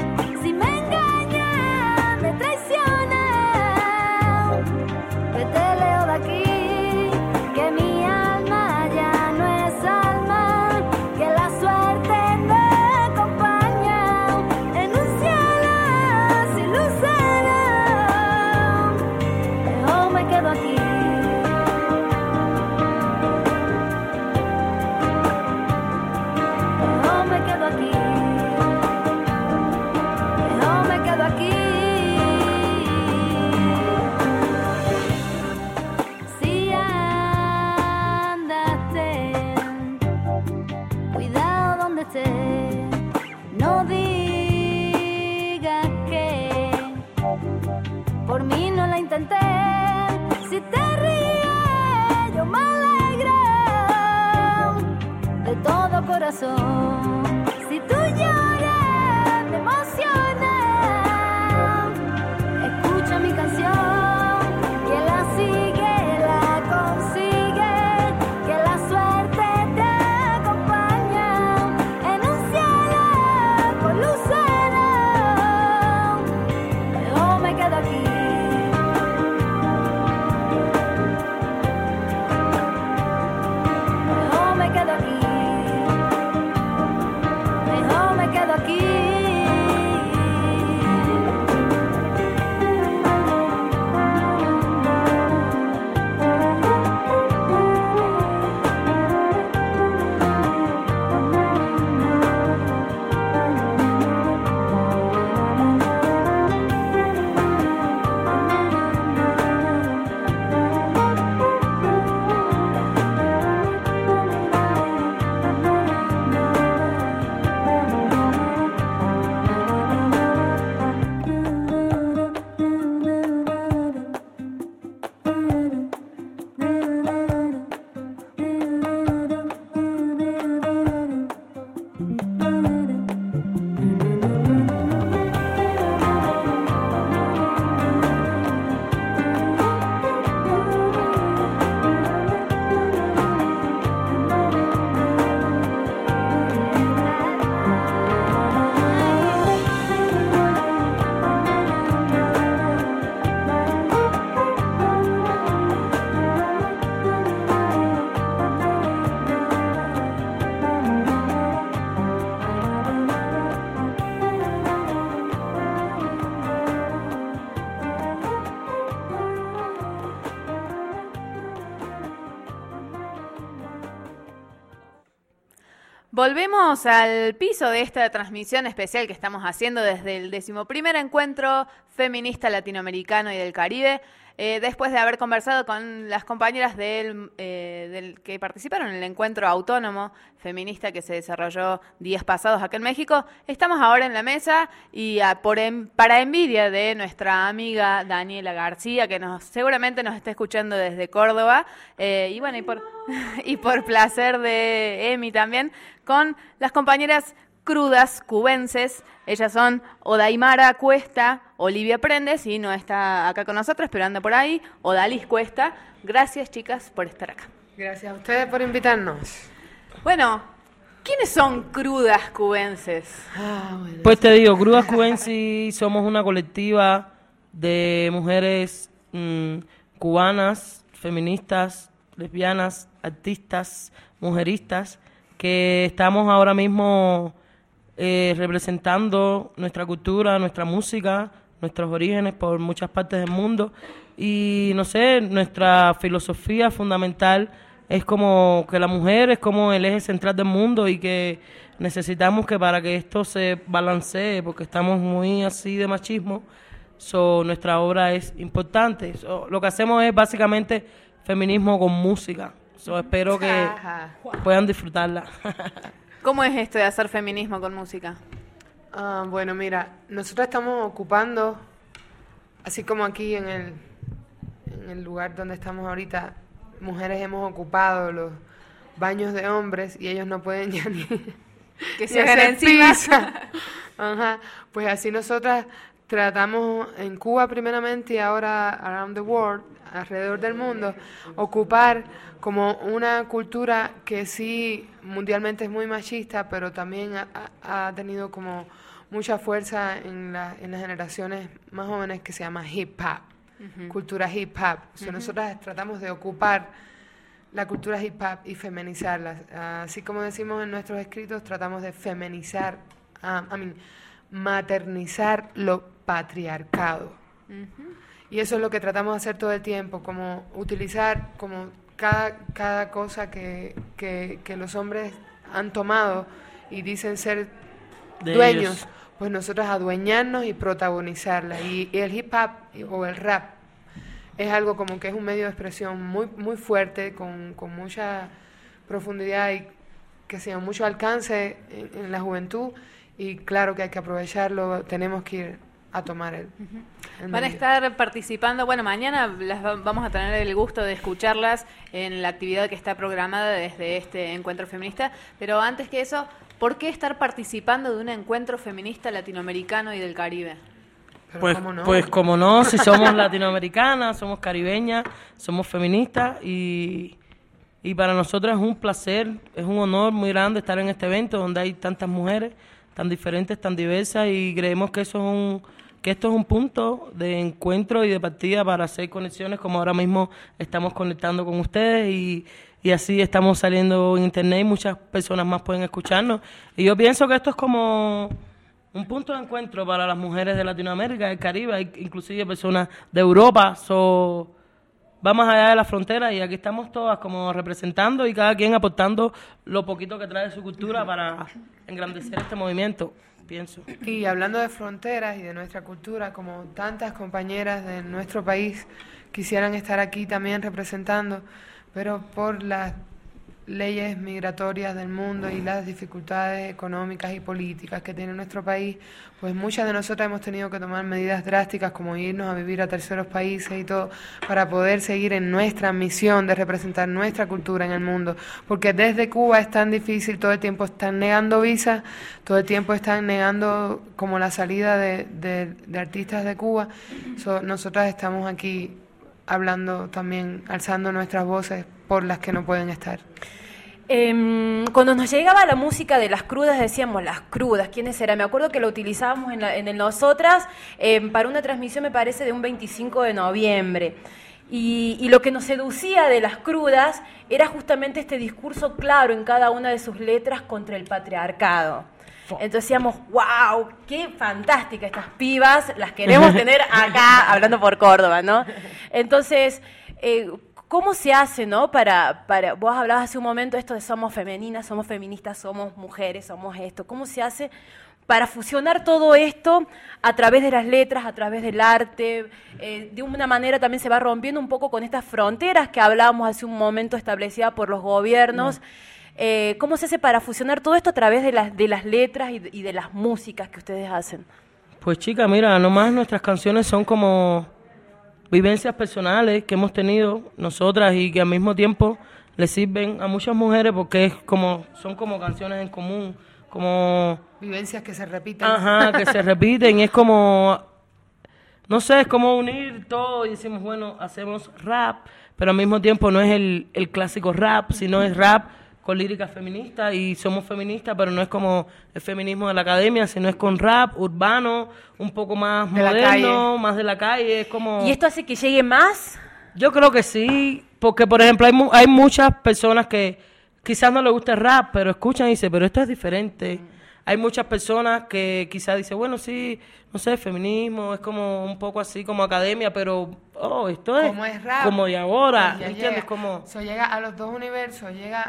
Speaker 13: Vete corazón. Si tú lloras, te emociona. Escucha mi canción, que la sigue, la consigue, que la suerte te acompaña en un cielo con lucero. Pero me quedo aquí.
Speaker 1: Volvemos al piso de esta transmisión especial que estamos haciendo desde el 11º Encuentro Feminista Latinoamericano y del Caribe, después de haber conversado con las compañeras del que participaron en el encuentro autónomo feminista que se desarrolló días pasados acá en México. Estamos ahora en la mesa y para envidia de nuestra amiga Daniela García, que seguramente nos está escuchando desde Córdoba, y bueno, y por placer de Emi también, con las compañeras crudas cubenses. Ellas son Odaimara Cuesta, Olivia Prendes, y no está acá con nosotros, pero anda por ahí, Odalis Cuesta. Gracias, chicas, por estar acá.
Speaker 14: Gracias a ustedes por invitarnos.
Speaker 1: Bueno, ¿quiénes son crudas cubenses?
Speaker 14: Bueno, pues te digo, crudas cubenses somos una colectiva de mujeres cubanas, feministas, lesbianas, artistas, mujeristas, que estamos ahora mismo representando nuestra cultura, nuestra música, nuestros orígenes por muchas partes del mundo. Y no sé, nuestra filosofía fundamental es como que la mujer es como el eje central del mundo y que necesitamos que para que esto se balancee, porque estamos muy así de machismo, nuestra obra es importante. Lo que hacemos es básicamente feminismo con música. Espero que puedan disfrutarla.
Speaker 1: ¿Cómo es esto de hacer feminismo con música?
Speaker 14: Bueno, mira, nosotros estamos ocupando, así como aquí en el lugar donde estamos ahorita, mujeres hemos ocupado los baños de hombres y ellos no pueden ya ni
Speaker 1: que se hagan encima.
Speaker 14: Ajá. Pues así nosotras tratamos en Cuba primeramente y ahora around the world, alrededor del mundo, ocupar como una cultura que sí mundialmente es muy machista, pero también ha tenido como mucha fuerza en las generaciones más jóvenes, que se llama hip hop, cultura hip hop. Nosotras tratamos de ocupar la cultura hip hop y feminizarla. Así como decimos en nuestros escritos, tratamos de feminizar, maternizar lo patriarcado. Y eso es lo que tratamos de hacer todo el tiempo, como utilizar como cada cosa que los hombres han tomado y dicen ser de dueños, ellos. Pues nosotros adueñarnos y protagonizarla. Y el hip hop o el rap es algo como que es un medio de expresión muy, muy fuerte, con mucha profundidad y que sea mucho alcance en la juventud. Y claro que hay que aprovecharlo, tenemos que ir a tomar el
Speaker 1: Van a
Speaker 14: medio.
Speaker 1: estar participando, bueno, mañana vamos a tener el gusto de escucharlas en la actividad que está programada desde este encuentro feminista, pero antes que eso, ¿por qué estar participando de un encuentro feminista latinoamericano y del Caribe?
Speaker 15: Pues como no, si somos latinoamericanas, somos caribeñas, somos feministas y para nosotros es un placer, es un honor muy grande estar en este evento donde hay tantas mujeres tan diferentes, tan diversas y creemos que esto es un punto de encuentro y de partida para hacer conexiones como ahora mismo estamos conectando con ustedes y así estamos saliendo en internet y muchas personas más pueden escucharnos. Y yo pienso que esto es como un punto de encuentro para las mujeres de Latinoamérica, del Caribe, inclusive personas de Europa. Vamos allá de la frontera y aquí estamos todas como representando y cada quien aportando lo poquito que trae de su cultura para engrandecer este movimiento, pienso.
Speaker 14: Y hablando de fronteras y de nuestra cultura, como tantas compañeras de nuestro país quisieran estar aquí también representando, pero por las leyes migratorias del mundo y las dificultades económicas y políticas que tiene nuestro país, pues muchas de nosotras hemos tenido que tomar medidas drásticas como irnos a vivir a terceros países y todo para poder seguir en nuestra misión de representar nuestra cultura en el mundo, porque desde Cuba es tan difícil, todo el tiempo están negando visas, todo el tiempo están negando como la salida de artistas de Cuba. Nosotras estamos aquí hablando también, alzando nuestras voces por las que no pueden estar.
Speaker 6: Cuando nos llegaba la música de las crudas, decíamos las crudas, ¿quiénes eran? Me acuerdo que lo utilizábamos en el Nosotras para una transmisión, me parece, de un 25 de noviembre. Y lo que nos seducía de las crudas era justamente este discurso claro en cada una de sus letras contra el patriarcado. Entonces decíamos, wow, qué fantástica estas pibas, las queremos tener acá, hablando por Córdoba, ¿no? Entonces, ¿cómo se hace, no? Vos hablabas hace un momento esto de somos femeninas, somos feministas, somos mujeres, somos esto. ¿Cómo se hace para fusionar todo esto a través de las letras, a través del arte? De una manera también se va rompiendo un poco con estas fronteras que hablábamos hace un momento establecidas por los gobiernos. ¿Cómo se hace para fusionar todo esto a través de las letras y de las músicas que ustedes hacen?
Speaker 15: Pues chica, mira, nomás nuestras canciones son como vivencias personales que hemos tenido nosotras y que al mismo tiempo le sirven a muchas mujeres porque son como canciones en común, como
Speaker 14: vivencias que se repiten.
Speaker 15: Ajá, que se repiten y es como, no sé, es como unir todo y decimos, bueno, hacemos rap, pero al mismo tiempo no es el clásico rap, sino es rap con líricas feministas y somos feministas, pero no es como el feminismo de la academia, sino es con rap urbano, un poco más moderno, más de la calle, es como...
Speaker 6: ¿Y esto hace que llegue más?
Speaker 15: Yo creo que sí, porque por ejemplo hay muchas personas que quizás no les gusta el rap, pero escuchan y dicen, pero esto es diferente. Hay muchas personas que quizás dicen, bueno, sí, no sé, feminismo, es como un poco así como academia, pero esto es
Speaker 14: rap,
Speaker 15: como de ahora,
Speaker 14: ya
Speaker 15: ¿entiendes?
Speaker 14: Llega a los dos universos, llega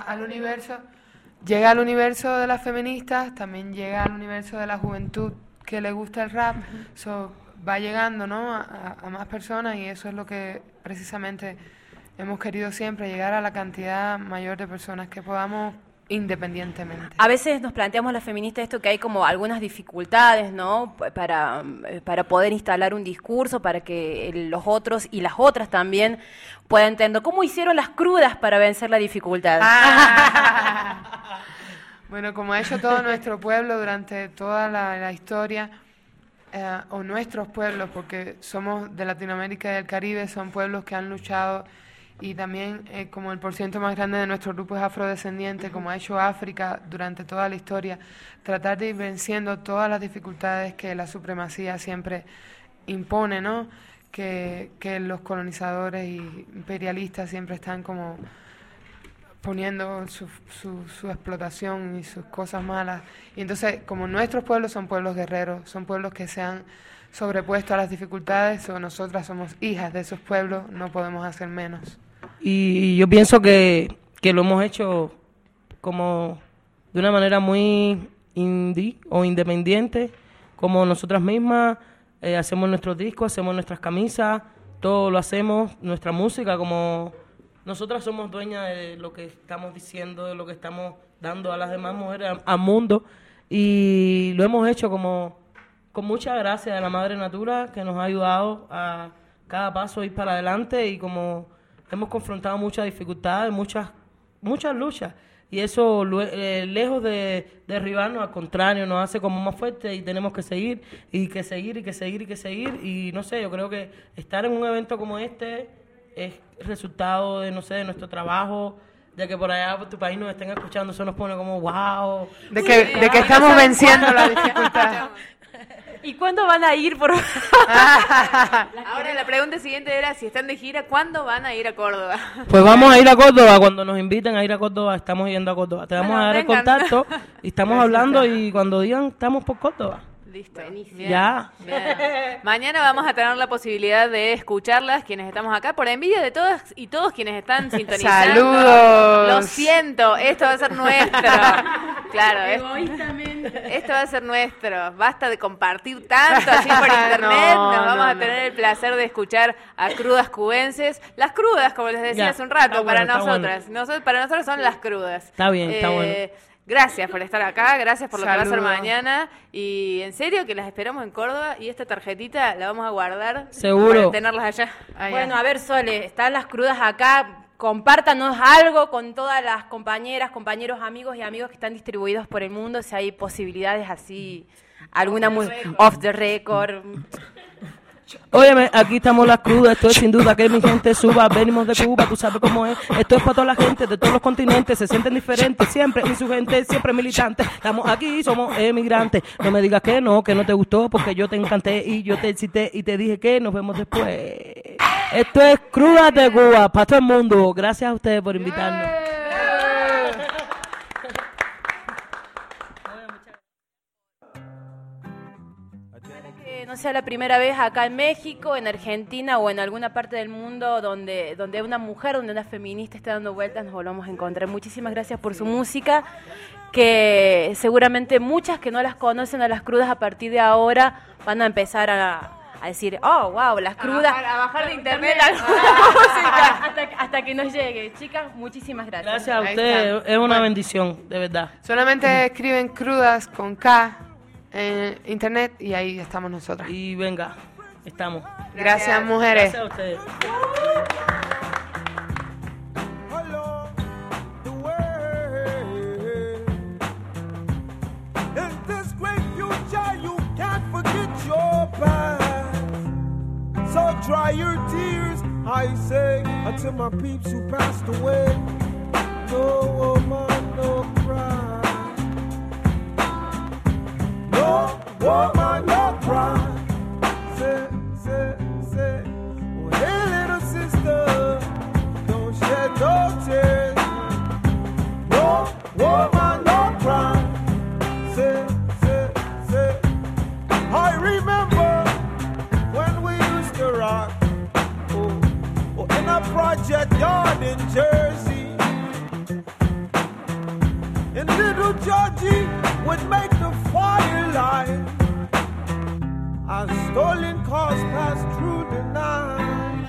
Speaker 14: al universo de las feministas, también llega al universo de la juventud que le gusta el rap, va llegando, ¿no? a más personas y eso es lo que precisamente hemos querido siempre, llegar a la cantidad mayor de personas que podamos independientemente.
Speaker 6: A veces nos planteamos las feministas esto que hay como algunas dificultades, ¿no? Para poder instalar un discurso, para que los otros y las otras también puedan entender. ¿Cómo hicieron las crudas para vencer la dificultad?
Speaker 14: Bueno, como ha hecho todo nuestro pueblo durante toda la historia, o nuestros pueblos, porque somos de Latinoamérica y del Caribe, son pueblos que han luchado y también como el porciento más grande de nuestro grupo es afrodescendiente, como ha hecho África durante toda la historia, tratar de ir venciendo todas las dificultades que la supremacía siempre impone, ¿no? Que los colonizadores y imperialistas siempre están como poniendo su explotación y sus cosas malas. Y entonces, como nuestros pueblos son pueblos guerreros, son pueblos que se han sobrepuesto a las dificultades, o nosotras somos hijas de esos pueblos, no podemos hacer menos.
Speaker 15: Y yo pienso que lo hemos hecho como de una manera muy indie o independiente, como nosotras mismas hacemos nuestros discos, hacemos nuestras camisas, todo lo hacemos, nuestra música, como nosotras somos dueñas de lo que estamos diciendo, de lo que estamos dando a las demás mujeres, al mundo, y lo hemos hecho como con mucha gracia de la Madre Natura, que nos ha ayudado a cada paso ir para adelante, y como hemos confrontado muchas dificultades, muchas luchas, y eso lejos de derribarnos, al contrario, nos hace como más fuertes, y tenemos que seguir, y que seguir, y que seguir, y que seguir, y no sé, yo creo que estar en un evento como este es resultado de, no sé, de nuestro trabajo, de que por allá por tu país nos estén escuchando, eso nos pone como wow.
Speaker 14: De que estamos venciendo la dificultad.
Speaker 6: ¿Y cuándo van a ir?
Speaker 1: Ahora la pregunta siguiente era, si están de gira, ¿cuándo van a ir a Córdoba?
Speaker 15: Pues vamos a ir a Córdoba, cuando nos inviten a ir a Córdoba, estamos yendo a Córdoba. Te vamos a dar el contacto, y estamos hablando, y cuando digan, estamos por Córdoba.
Speaker 1: Listo. Bien,
Speaker 15: ya.
Speaker 1: Bien. Mañana vamos a tener la posibilidad de escucharlas, quienes estamos acá, por envidia de todas y todos quienes están sintonizando.
Speaker 14: ¡Saludos!
Speaker 1: Lo siento, esto va a ser nuestro. Claro,
Speaker 6: Egoístamente.
Speaker 1: Esto va a ser nuestro. Basta de compartir tanto así por internet. Nos vamos a tener el placer de escuchar a crudas cubenses. Las crudas, como les decía hace un rato, para nosotras. Para nosotros son las crudas.
Speaker 15: Está bien, está bueno.
Speaker 1: Gracias por estar acá, gracias por lo que va a hacer mañana, y en serio que las esperamos en Córdoba, y esta tarjetita la vamos a guardar.
Speaker 15: Seguro.
Speaker 1: Para tenerlas allá.
Speaker 6: Bueno, a ver, Sole, están las crudas acá, compártanos algo con todas las compañeras, compañeros, amigos y amigos que están distribuidos por el mundo, si hay posibilidades así, alguna off the record.
Speaker 15: Óyeme, aquí estamos las crudas, esto es sin duda que mi gente suba, venimos de Cuba, tú sabes cómo es, esto es para toda la gente de todos los continentes, se sienten diferentes, siempre insurgentes, siempre militantes, estamos aquí, somos emigrantes, no me digas que no te gustó, porque yo te encanté y yo te cité y te dije que nos vemos después. Esto es Crudas de Cuba, para todo el mundo, gracias a ustedes por invitarnos.
Speaker 6: No sea la primera vez acá en México, en Argentina o en alguna parte del mundo donde una mujer, donde una feminista esté dando vueltas, nos volvamos a encontrar. Muchísimas gracias por su música, que seguramente muchas que no las conocen a las crudas a partir de ahora van a empezar a decir, oh, wow, las crudas.
Speaker 1: A bajar de internet
Speaker 6: hasta que nos llegue. Chicas, muchísimas gracias.
Speaker 15: Gracias a ustedes, es una bendición, de verdad.
Speaker 14: Solamente escriben crudas con K en internet y ahí estamos nosotras.
Speaker 15: Y venga, estamos.
Speaker 14: Gracias, mujeres.
Speaker 15: Gracias a ustedes.
Speaker 16: So dry your tears, I say, until my peeps who passed away. No woman, no cry. No woman, no cry. Say, oh, hey little sister, don't shed no tears. No woman, no cry. Say, I remember when we used to rock, in a project yard in Jersey. And little Georgie would make the fire light as stolen cars passed through the night.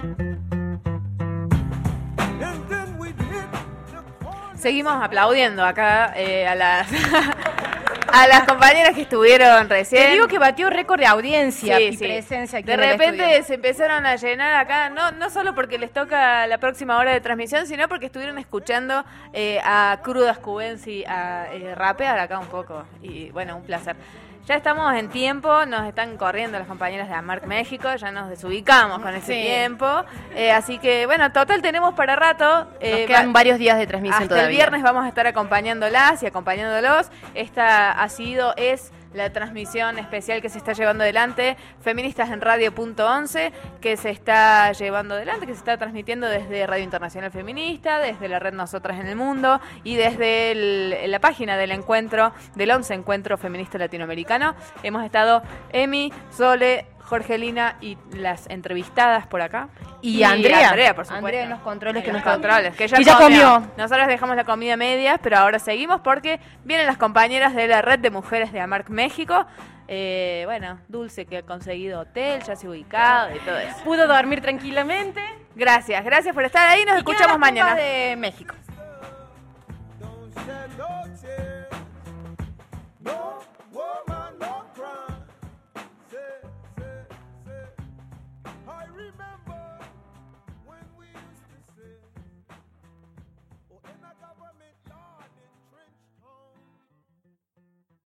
Speaker 16: And then we'd hit the corner.
Speaker 1: Seguimos aplaudiendo acá a las a las compañeras que estuvieron recién.
Speaker 6: Te digo que batió récord de audiencia y
Speaker 1: sí.
Speaker 6: presencia aquí
Speaker 1: de
Speaker 6: en el
Speaker 1: repente
Speaker 6: estudio.
Speaker 1: se empezaron a llenar acá, no solo porque les toca la próxima hora de transmisión, sino porque estuvieron escuchando a Crudas Cubensi a rapear acá un poco. Y bueno, un placer. Ya estamos en tiempo, nos están corriendo las compañeras de AMARC México, ya nos desubicamos con ese tiempo. Así que, bueno, total tenemos para rato.
Speaker 6: Nos quedan varios días de transmisión
Speaker 1: hasta
Speaker 6: todavía.
Speaker 1: el viernes vamos a estar acompañándolas y acompañándolos. Esta es la transmisión especial que se está llevando adelante, Feministas en Radio.11, que se está llevando adelante, que se está transmitiendo desde Radio Internacional Feminista, desde la red Nosotras en el Mundo y desde la página del encuentro, del 11 Encuentro Feminista Latinoamericano. Hemos estado Emi, Sole, Jorgelina y las entrevistadas por acá.
Speaker 6: Y Andrea,
Speaker 1: por supuesto.
Speaker 6: Andrea en los controles
Speaker 1: que ya
Speaker 6: ya comió.
Speaker 1: Nosotros dejamos la comida media, pero ahora seguimos porque vienen las compañeras de la red de mujeres de AMARC México. Bueno, Dulce que ha conseguido hotel, ya se ha ubicado y todo eso.
Speaker 6: Pudo dormir tranquilamente.
Speaker 1: Gracias por estar ahí. Nos escuchamos mañana.
Speaker 6: De México.